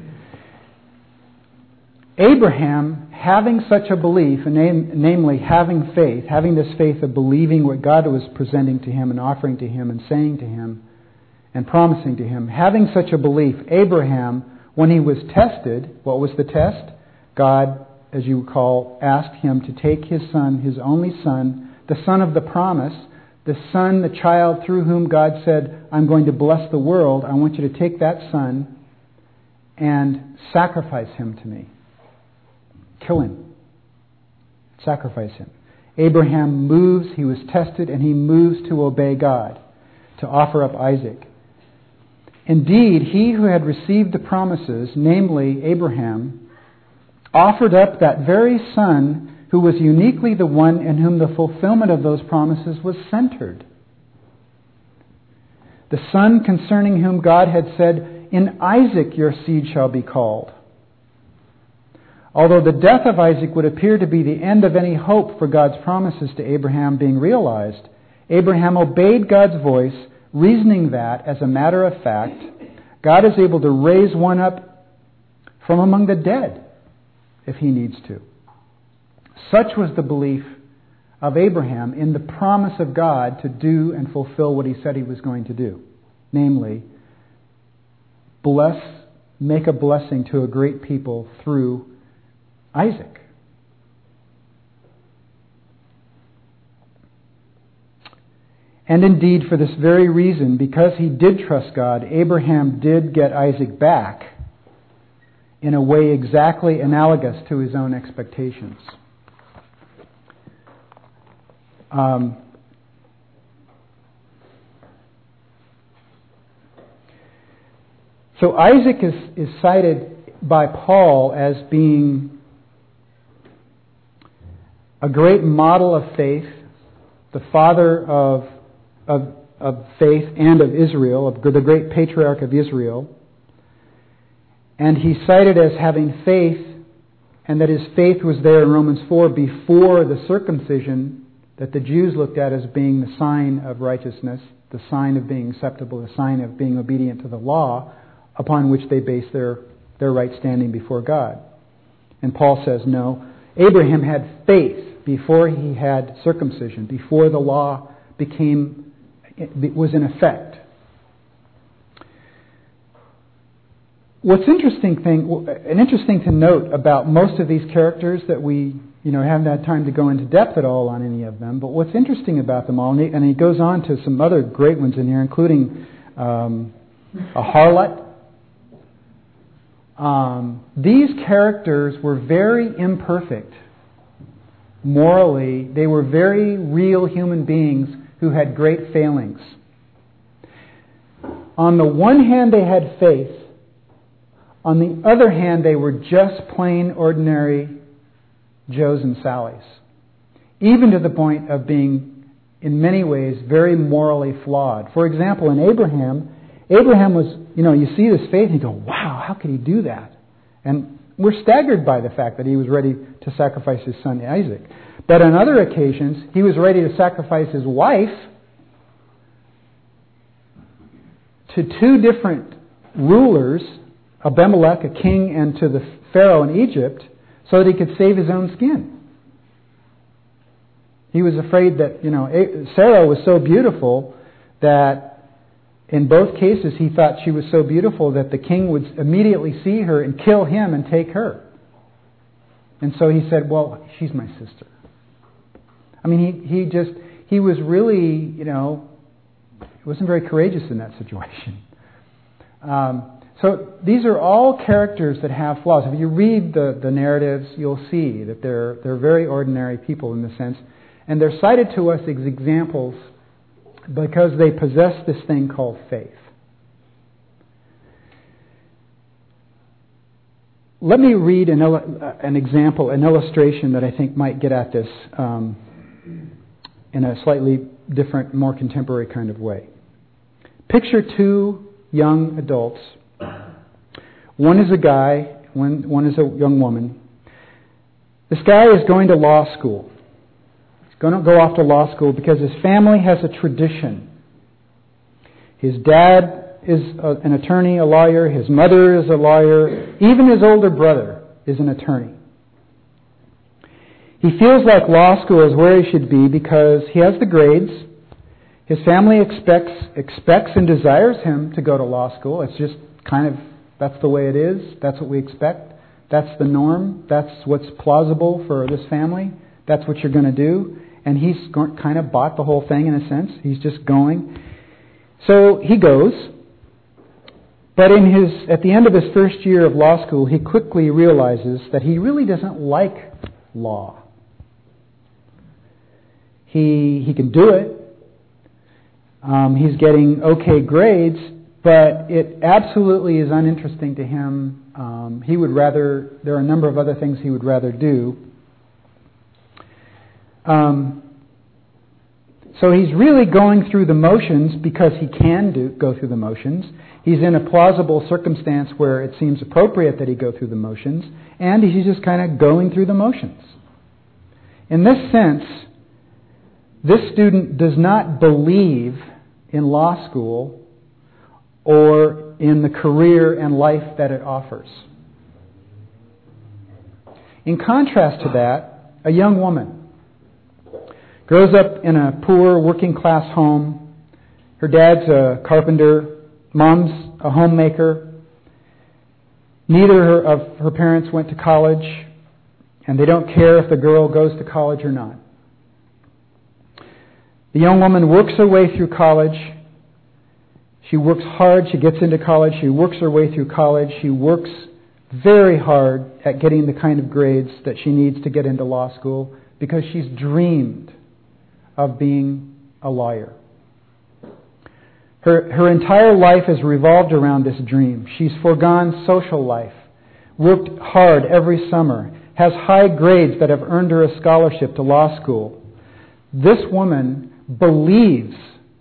Abraham, having such a belief, and nam- namely having faith, having this faith of believing what God was presenting to him and offering to him and saying to him and promising to him, having such a belief, Abraham, when he was tested, what was the test? God, as you recall, asked him to take his son, his only son, the son of the promise, the son, the child through whom God said, "I'm going to bless the world. I want you to take that son and sacrifice him to me. Kill him. Sacrifice him." Abraham moves, he was tested, and he moves to obey God, to offer up Isaac. Indeed, he who had received the promises, namely Abraham, offered up that very son who was uniquely the one in whom the fulfillment of those promises was centered. The son concerning whom God had said, "In Isaac your seed shall be called." Although the death of Isaac would appear to be the end of any hope for God's promises to Abraham being realized, Abraham obeyed God's voice, reasoning that, as a matter of fact, God is able to raise one up from among the dead if he needs to. Such was the belief of Abraham in the promise of God to do and fulfill what he said he was going to do. Namely, bless, make a blessing to a great people through Isaac. And indeed, for this very reason, because he did trust God, Abraham did get Isaac back in a way exactly analogous to his own expectations. Um, so Isaac is, is cited by Paul as being a great model of faith, the father of Of, of faith and of Israel, of the great patriarch of Israel. And he's cited as having faith, and that his faith was there in Romans four before the circumcision that the Jews looked at as being the sign of righteousness, the sign of being acceptable, the sign of being obedient to the law, upon which they base their, their right standing before God. And Paul says, no, Abraham had faith before he had circumcision, before the law became It was in effect. What's interesting thing, an interesting to note about most of these characters that we, you know, haven't had time to go into depth at all on any of them. But what's interesting about them all, and he, and he goes on to some other great ones in here, including um, a harlot. Um, these characters were very imperfect morally. They were very real human beings who had great failings. On the one hand, they had faith. On the other hand, they were just plain ordinary Joes and Sallys, even to the point of being, in many ways, very morally flawed. For example, in Abraham, Abraham was, you know, you see this faith and you go, wow, how could he do that? And we're staggered by the fact that he was ready to sacrifice his son Isaac. But on other occasions, he was ready to sacrifice his wife to two different rulers, Abimelech, a king, and to the Pharaoh in Egypt, so that he could save his own skin. He was afraid that, you know, Sarah was so beautiful that in both cases he thought she was so beautiful that the king would immediately see her and kill him and take her. And so he said, well, she's my sister. I mean, he, he just, he was really, you know, he wasn't very courageous in that situation. Um, so these are all characters that have flaws. If you read the, the narratives, you'll see that they're, they're very ordinary people in the sense. And they're cited to us as examples because they possess this thing called faith. Let me read an, an example, an illustration that I think might get at this um, in a slightly different, more contemporary kind of way. Picture two young adults. One is a guy, one, one is a young woman. This guy is going to law school. He's going to go off to law school because his family has a tradition. His dad is a, an attorney, a lawyer. His mother is a lawyer. Even his older brother is an attorney. He feels like law school is where he should be because he has the grades. His family expects expects and desires him to go to law school. It's just kind of, that's the way it is. That's what we expect. That's the norm. That's what's plausible for this family. That's what you're going to do. And he's kind of bought the whole thing in a sense. He's just going. So he goes. But in his at the end of his first year of law school, he quickly realizes that he really doesn't like law. He he can do it. Um, he's getting okay grades, but it absolutely is uninteresting to him. Um, he would rather, there are a number of other things he would rather do. Um, so he's really going through the motions because he can do go through the motions. He's in a plausible circumstance where it seems appropriate that he go through the motions, and he's just kind of going through the motions. In this sense, this student does not believe in law school or in the career and life that it offers. In contrast to that, a young woman grows up in a poor working class home. Her dad's a carpenter, mom's a homemaker. Neither of her parents went to college, and they don't care if the girl goes to college or not. The young woman works her way through college. She works hard. She gets into college. She works her way through college. She works very hard at getting the kind of grades that she needs to get into law school because she's dreamed of being a lawyer. Her, her entire life has revolved around this dream. She's foregone social life, worked hard every summer, has high grades that have earned her a scholarship to law school. This woman believes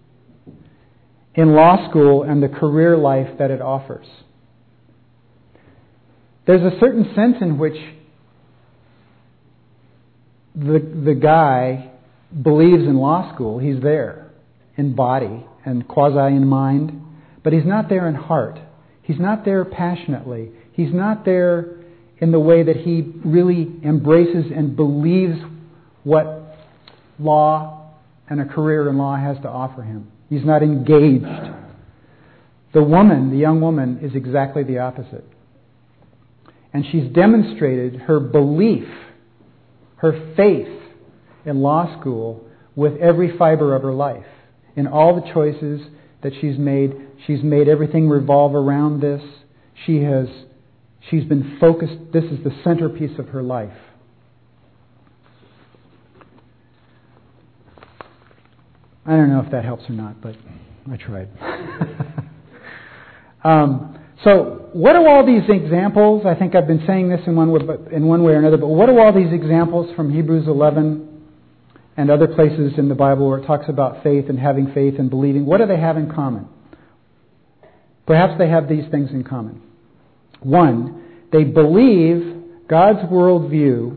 in law school and the career life that it offers. There's a certain sense in which the, the guy believes in law school. He's there in body and quasi in mind, but he's not there in heart. He's not there passionately. He's not there in the way that he really embraces and believes what law and a career in law has to offer him. He's not engaged. The woman, the young woman, is exactly the opposite. And she's demonstrated her belief, her faith in law school with every fiber of her life. In all the choices that she's made, she's made everything revolve around this. She has, she's been focused. This is the centerpiece of her life. I don't know if that helps or not, but I tried. um, so, what do all these examples, I think I've been saying this in one way, but in one way or another, but what do all these examples from Hebrews eleven and other places in the Bible where it talks about faith and having faith and believing, what do they have in common? Perhaps they have these things in common. One, they believe God's worldview,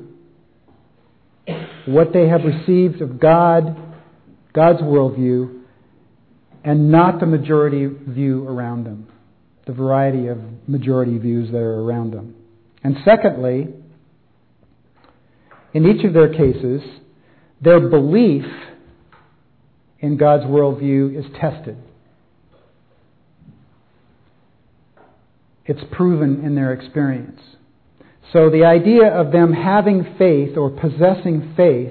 what they have received of God, God's worldview, and not the majority view around them, the variety of majority views that are around them. And secondly, in each of their cases, their belief in God's worldview is tested. It's proven in their experience. So the idea of them having faith or possessing faith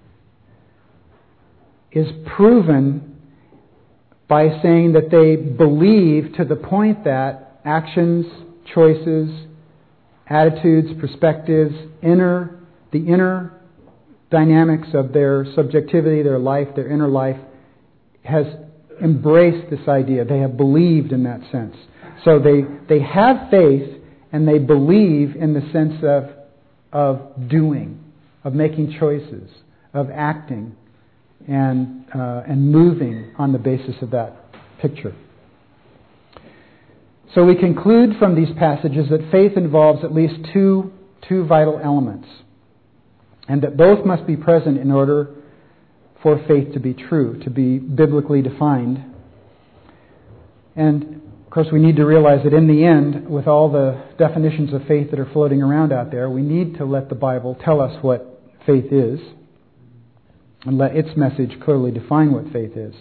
is proven by saying that they believe to the point that actions, choices, attitudes, perspectives, inner, the inner dynamics of their subjectivity, their life, their inner life, has embraced this idea. They have believed in that sense. So they, they have faith and they believe in the sense of, of doing, of making choices, of acting, and uh, and moving on the basis of that picture. So we conclude from these passages that faith involves at least two two vital elements, and that both must be present in order for faith to be true, to be biblically defined. And of course we need to realize that in the end, with all the definitions of faith that are floating around out there, we need to let the Bible tell us what faith is, and let its message clearly define what faith is.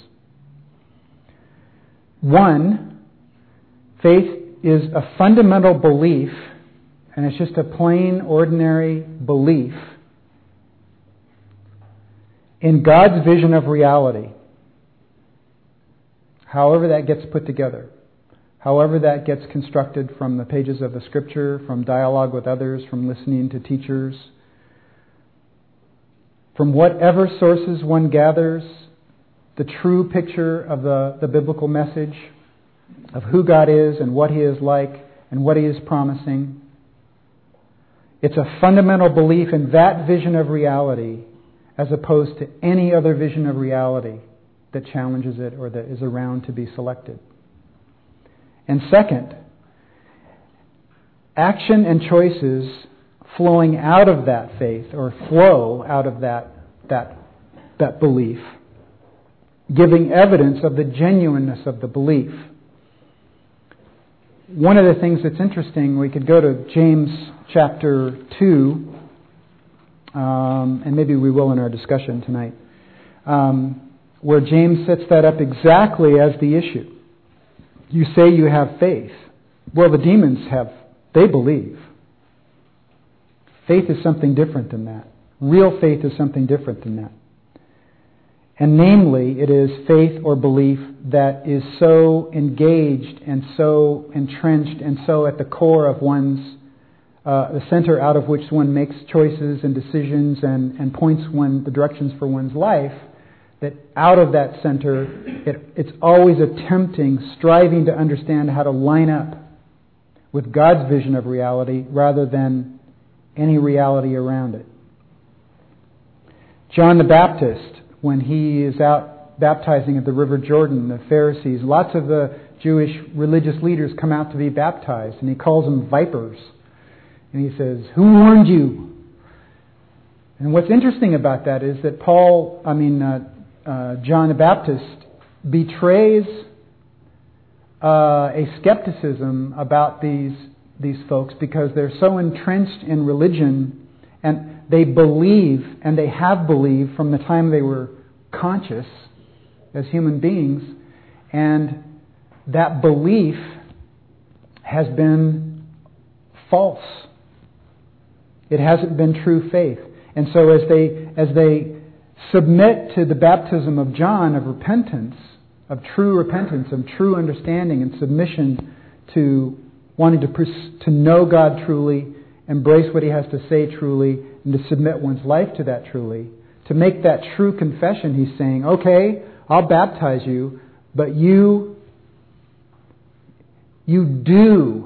One, faith is a fundamental belief, and it's just a plain, ordinary belief in God's vision of reality. However that gets put together, however that gets constructed from the pages of the Scripture, from dialogue with others, from listening to teachers, from whatever sources one gathers, the true picture of the, the biblical message of who God is and what He is like and what He is promising. It's a fundamental belief in that vision of reality as opposed to any other vision of reality that challenges it or that is around to be selected. And second, action and choices flowing out of that faith or flow out of that that that belief, giving evidence of the genuineness of the belief. One of the things that's interesting, we could go to James chapter two, um, and maybe we will in our discussion tonight, um, where James sets that up exactly as the issue. You say you have faith. Well, the demons have, they believe. Faith is something different than that. Real faith is something different than that. And namely, it is faith or belief that is so engaged and so entrenched and so at the core of one's, uh, the center out of which one makes choices and decisions and, and points one, the directions for one's life, that out of that center, it, it's always attempting, striving to understand how to line up with God's vision of reality rather than any reality around it. John the Baptist, when he is out baptizing at the River Jordan, the Pharisees, lots of the Jewish religious leaders come out to be baptized, and he calls them vipers. And he says, "Who warned you?" And what's interesting about that is that Paul, I mean, uh, uh, John the Baptist betrays uh, a skepticism about these these folks because they're so entrenched in religion, and they believe, and they have believed from the time they were conscious as human beings, and that belief has been false. It hasn't been true faith. And so as they as they submit to the baptism of John of repentance, of true repentance, of true understanding and submission to wanting to pers- to know God truly, embrace what He has to say truly, and to submit one's life to that truly, to make that true confession, He's saying, okay, I'll baptize you, but you, you do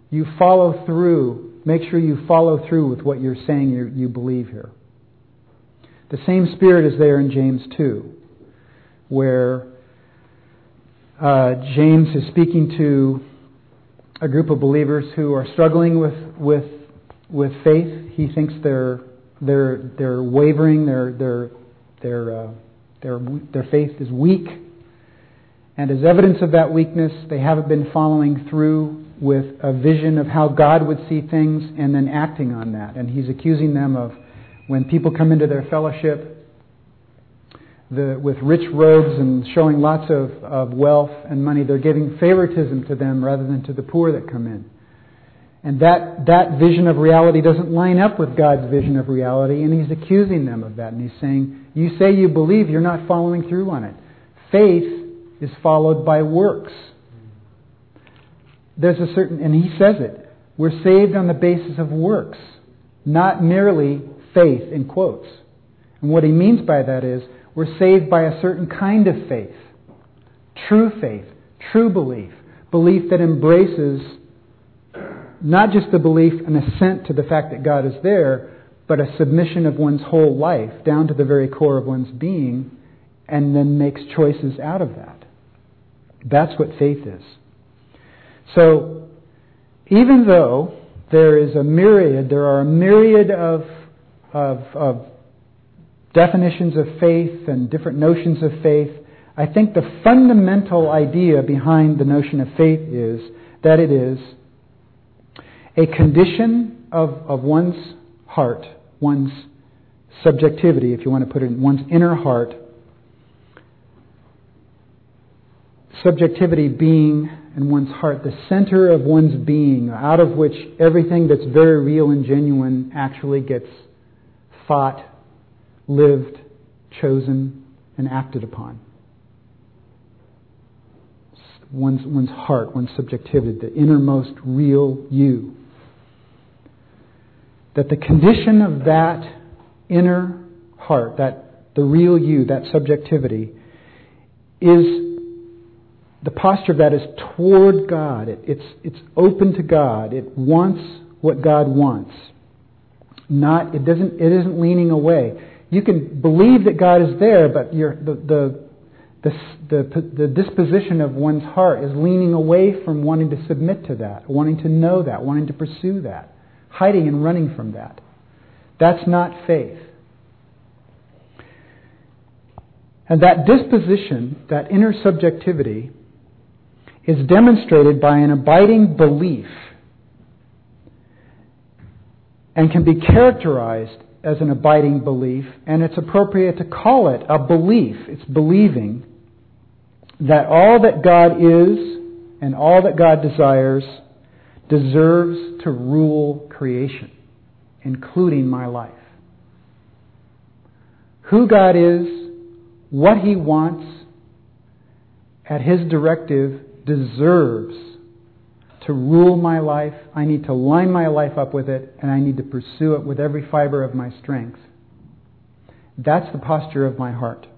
you follow through. Make sure you follow through with what you're saying you, you believe here. The same spirit is there in James two, where uh, James is speaking to a group of believers who are struggling with with with faith. He thinks they're they're they're wavering. Their their their uh, their their faith is weak, and as evidence of that weakness, they haven't been following through with a vision of how God would see things and then acting on that. And he's accusing them of, when people come into their fellowship the, with rich robes and showing lots of, of wealth and money, they're giving favoritism to them rather than to the poor that come in. And that, that vision of reality doesn't line up with God's vision of reality, and he's accusing them of that. And he's saying, you say you believe, you're not following through on it. Faith is followed by works. There's a certain, and he says it, we're saved on the basis of works, not merely faith, in quotes. And what he means by that is, we're saved by a certain kind of faith. True faith, true belief. Belief that embraces not just the belief and assent to the fact that God is there, but a submission of one's whole life down to the very core of one's being, and then makes choices out of that. That's what faith is. So, even though there is a myriad, there are a myriad of, of, of definitions of faith and different notions of faith, I think the fundamental idea behind the notion of faith is that it is a condition of, of one's heart, one's subjectivity, if you want to put it in one's inner heart. Subjectivity being in one's heart the center of one's being, out of which everything that's very real and genuine actually gets thought, lived, chosen, and acted upon. One's, one's heart, one's subjectivity, the innermost real you. That the condition of that inner heart, that the real you, that subjectivity, is the posture of that is toward God. It, it's it's open to God. It wants what God wants. Not it doesn't it isn't leaning away. You can believe that God is there, but you're, the, the the the the disposition of one's heart is leaning away from wanting to submit to that, wanting to know that, wanting to pursue that, hiding and running from that. That's not faith. And that disposition, that inner subjectivity, is demonstrated by an abiding belief and can be characterized as an abiding belief, and it's appropriate to call it a belief. It's believing that all that God is and all that God desires deserves to rule creation, including my life. Who God is, what He wants, at His directive, deserves to rule my life. I need to line my life up with it, and I need to pursue it with every fiber of my strength. That's the posture of my heart.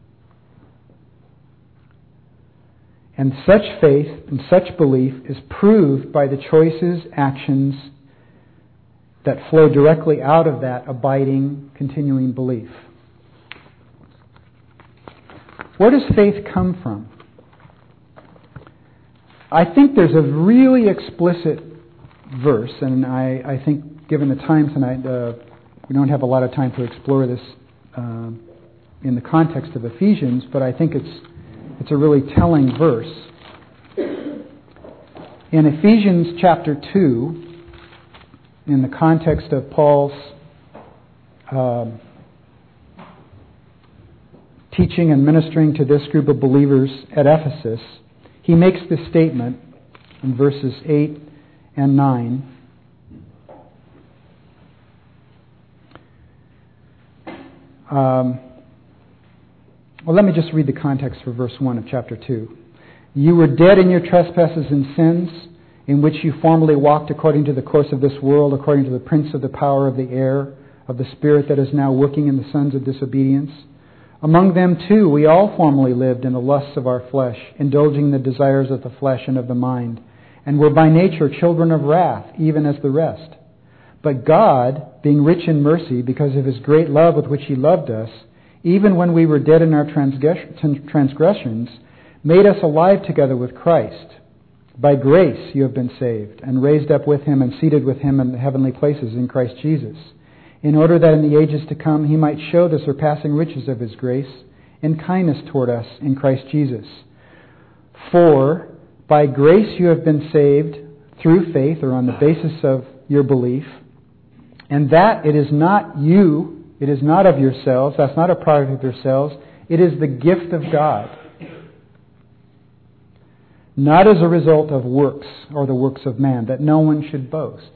And such faith and such belief is proved by the choices, actions that flow directly out of that abiding, continuing belief. Where does faith come from? I think there's a really explicit verse, and I, I think given the time tonight, uh, we don't have a lot of time to explore this uh, in the context of Ephesians, but I think it's it's a really telling verse. In Ephesians chapter two, in the context of Paul's uh, teaching and ministering to this group of believers at Ephesus, he makes this statement in verses eight and nine. Um, well, let me just read the context for verse one of chapter two. You were dead in your trespasses and sins, in which you formerly walked according to the course of this world, according to the prince of the power of the air, of the spirit that is now working in the sons of disobedience. Among them, too, we all formerly lived in the lusts of our flesh, indulging the desires of the flesh and of the mind, and were by nature children of wrath, even as the rest. But God, being rich in mercy, because of His great love with which He loved us, even when we were dead in our transgressions, made us alive together with Christ. By grace you have been saved, and raised up with Him and seated with Him in the heavenly places in Christ Jesus, in order that in the ages to come He might show the surpassing riches of His grace in kindness toward us in Christ Jesus. For by grace you have been saved through faith, or on the basis of your belief, and that it is not you, it is not of yourselves, that's not a product of yourselves, it is the gift of God. Not as a result of works or the works of man, that no one should boast.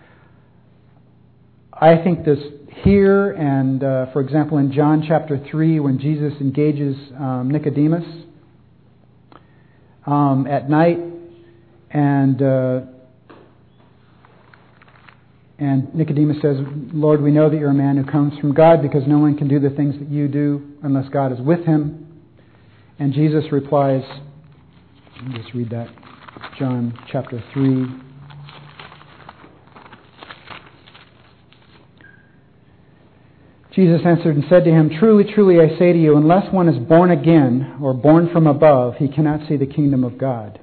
I think this here, and uh, for example in John chapter three, when Jesus engages um, Nicodemus um, at night, and uh, and Nicodemus says, Lord, we know that you're a man who comes from God, because no one can do the things that you do unless God is with him. And Jesus replies, let me just read that, John chapter three. Jesus answered and said to him, Truly, truly, I say to you, unless one is born again, or born from above, he cannot see the kingdom of God.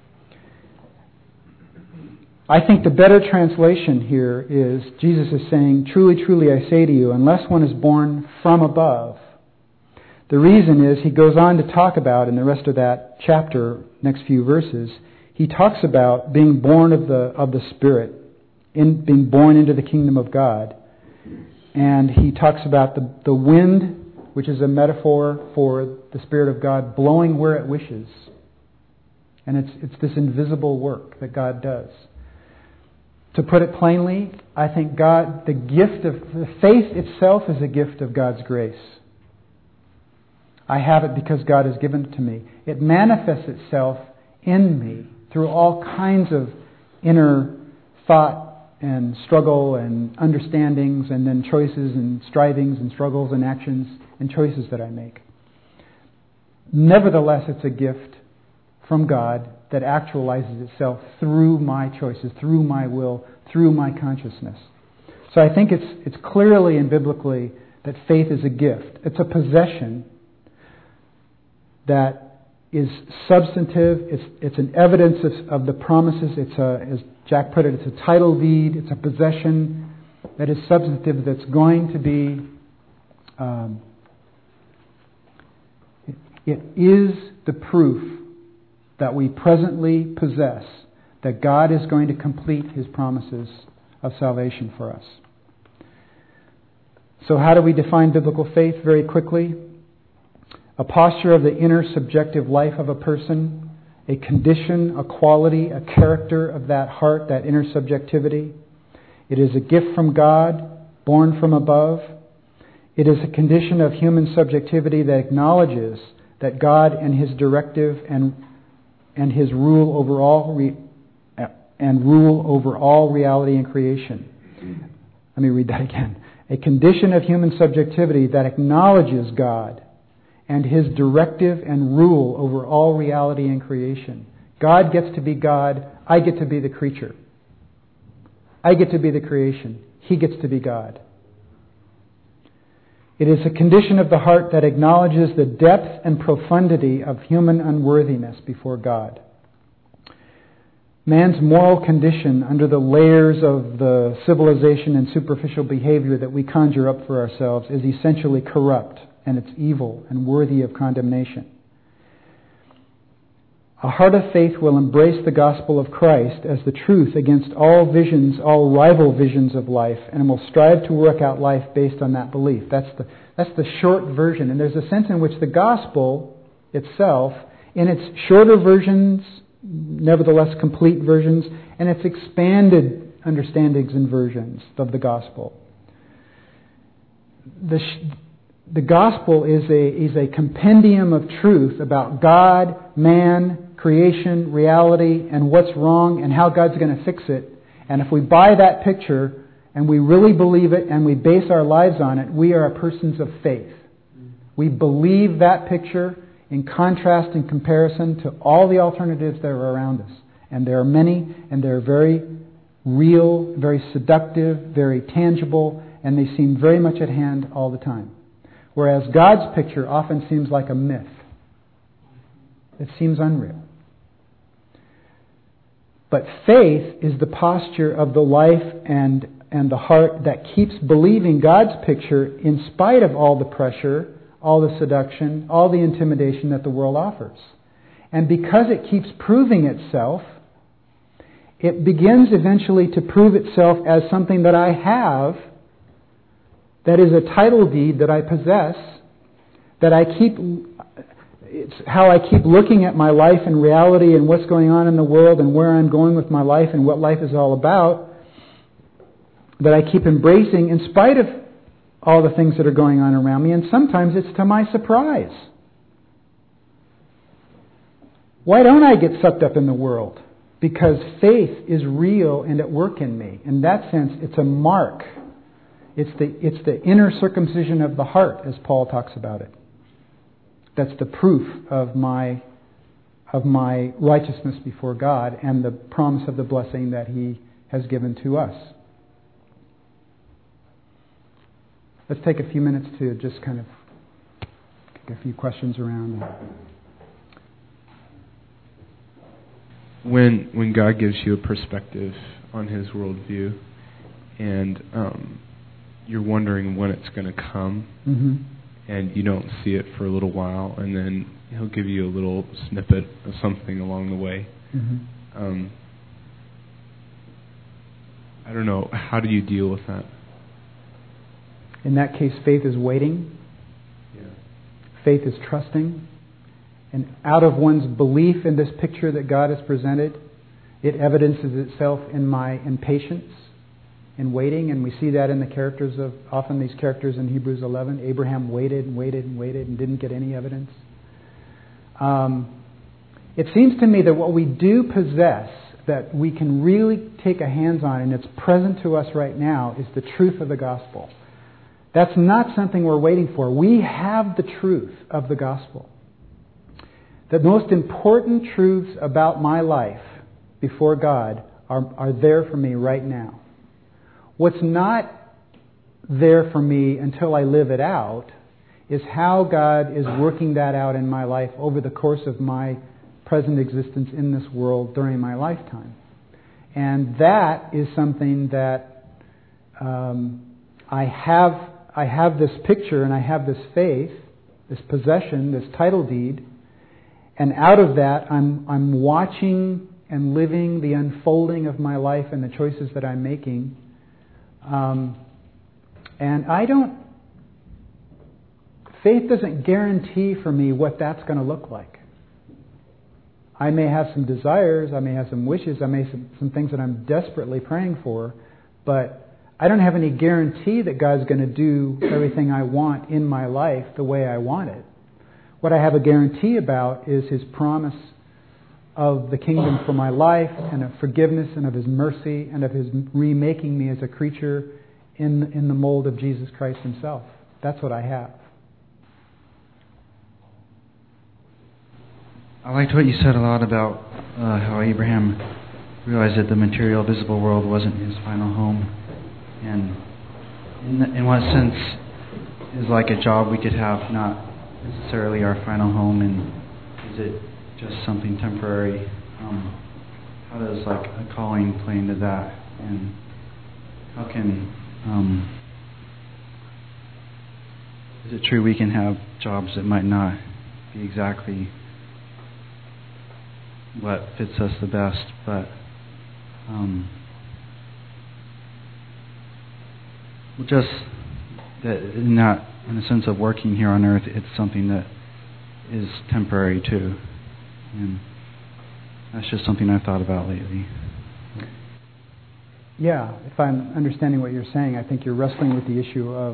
I think the better translation here is, Jesus is saying, Truly, truly, I say to you, unless one is born from above. The reason is, he goes on to talk about, in the rest of that chapter, next few verses, he talks about being born of the of the Spirit, in being born into the kingdom of God. And he talks about the, the wind, which is a metaphor for the Spirit of God blowing where it wishes. And it's it's this invisible work that God does. To put it plainly, I think God, the gift of the faith itself is a gift of God's grace. I have it because God has given it to me. It manifests itself in me through all kinds of inner thought and struggle and understandings, and then choices and strivings and struggles and actions and choices that I make. Nevertheless, it's a gift from God that actualizes itself through my choices, through my will, through my consciousness. So I think it's it's clearly and biblically that faith is a gift. It's a possession that is substantive. It's it's an evidence of, of the promises. It's a, as Jack put it, it's a title deed. It's a possession that is substantive, that's going to be. Um, it, it is the proof that we presently possess that God is going to complete His promises of salvation for us. So how do we define biblical faith? Very quickly. A posture of the inner subjective life of a person, a condition, a quality, a character of that heart, that inner subjectivity. It is a gift from God, born from above. It is a condition of human subjectivity that acknowledges that God and His directive and and His rule over all re, and rule over all reality and creation. Let me read that again. A condition of human subjectivity that acknowledges God and His directive and rule over all reality and creation. God gets to be God. I get to be the creature. I get to be the creation. He gets to be God. It is a condition of the heart that acknowledges the depth and profundity of human unworthiness before God. Man's moral condition under the layers of the civilization and superficial behavior that we conjure up for ourselves is essentially corrupt, and it's evil and worthy of condemnation. A heart of faith will embrace the gospel of Christ as the truth against all visions, all rival visions of life, and will strive to work out life based on that belief. That's the, that's the short version. And there's a sense in which the gospel itself, in its shorter versions, nevertheless complete versions, and its expanded understandings and versions of the gospel. The The gospel is a is a compendium of truth about God, man, creation, reality, and what's wrong and how God's going to fix it. And if we buy that picture and we really believe it and we base our lives on it, we are persons of faith. We believe that picture in contrast and comparison to all the alternatives that are around us. And there are many, and they're very real, very seductive, very tangible, and they seem very much at hand all the time. Whereas God's picture often seems like a myth. It seems unreal. But faith is the posture of the life and, and the heart that keeps believing God's picture in spite of all the pressure, all the seduction, all the intimidation that the world offers. And because it keeps proving itself, it begins eventually to prove itself as something that I have, that is a title deed that I possess, that I keep, it's how I keep looking at my life and reality and what's going on in the world and where I'm going with my life and what life is all about, that I keep embracing in spite of all the things that are going on around me, and sometimes it's to my surprise. Why don't I get sucked up in the world? Because faith is real and at work in me. In that sense, it's a mark. It's the, it's the inner circumcision of the heart, as Paul talks about it. That's the proof of my, of my righteousness before God and the promise of the blessing that He has given to us. Let's take a few minutes to just kind of kick a few questions around. When when God gives you a perspective on His worldview, and um, you're wondering when it's going to come, mm-hmm. and you don't see it for a little while, and then He'll give you a little snippet of something along the way. Mm-hmm. Um, I don't know, how do you deal with that? In that case, faith is waiting. Yeah. Faith is trusting. And out of one's belief in this picture that God has presented, it evidences itself in my impatience, in waiting. And we see that in the characters of, often these characters in Hebrews eleven. Abraham waited and waited and waited and didn't get any evidence. Um, it seems to me that what we do possess, that we can really take a hands on, and it's present to us right now, is the truth of the gospel. That's not something we're waiting for. We have the truth of the gospel. The most important truths about my life before God are, are there for me right now. What's not there for me until I live it out is how God is working that out in my life over the course of my present existence in this world during my lifetime. And that is something that um, I have. I have this picture and I have this faith, this possession, this title deed. And out of that, I'm I'm watching and living the unfolding of my life and the choices that I'm making. Um, and I don't... Faith doesn't guarantee for me what that's going to look like. I may have some desires, I may have some wishes, I may have some, some things that I'm desperately praying for, but I don't have any guarantee that God's going to do everything I want in my life the way I want it. What I have a guarantee about is His promise of the kingdom for my life and of forgiveness and of His mercy and of His remaking me as a creature in, in the mold of Jesus Christ Himself. That's what I have. I liked what you said a lot about uh, how Abraham realized that the material, visible world wasn't his final home. And in, the, in what sense is like a job we could have not necessarily our final home, and is it just something temporary? Um, how does like a calling play into that, and how can um, is it true we can have jobs that might not be exactly what fits us the best, but um, just that in that in the sense of working here on earth, it's something that is temporary too. And that's just something I've thought about lately. Yeah, if I'm understanding what you're saying, I think you're wrestling with the issue of,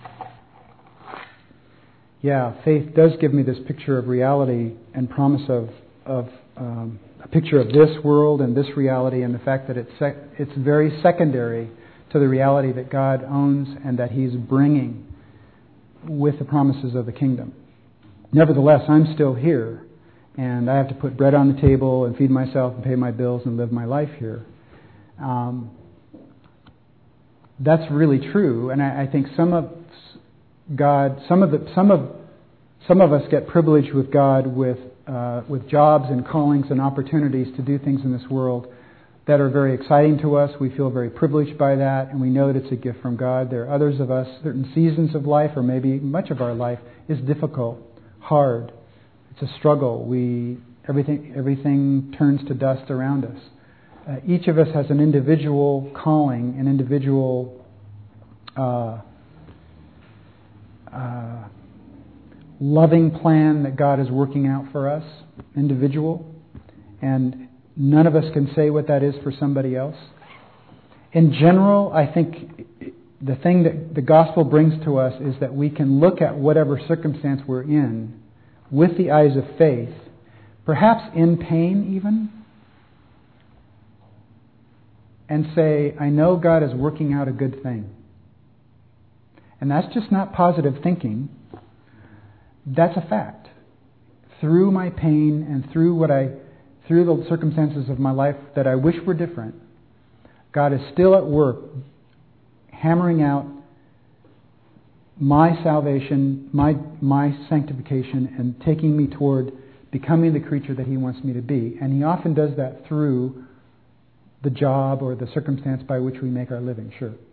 yeah, faith does give me this picture of reality and promise of, of um, a picture of this world and this reality, and the fact that it's sec- it's very secondary to the reality that God owns and that He's bringing with the promises of the kingdom. Nevertheless, I'm still here, and I have to put bread on the table and feed myself and pay my bills and live my life here. Um, that's really true, and I, I think some of God, some of the, some of, some of us get privileged with God with uh, with jobs and callings and opportunities to do things in this world that are very exciting to us. We feel very privileged by that, and we know that it's a gift from God. There are others of us, certain seasons of life, or maybe much of our life, is difficult, hard. It's a struggle. We everything everything turns to dust around us. Uh, each of us has an individual calling, an individual uh, uh, loving plan that God is working out for us, individual, and none of us can say what that is for somebody else. In general, I think the thing that the gospel brings to us is that we can look at whatever circumstance we're in with the eyes of faith, perhaps in pain even, and say, I know God is working out a good thing. And that's just not positive thinking. That's a fact. Through my pain and through what I, through the circumstances of my life that I wish were different, God is still at work hammering out my salvation, my my sanctification, and taking me toward becoming the creature that He wants me to be. And He often does that through the job or the circumstance by which we make our living, sure.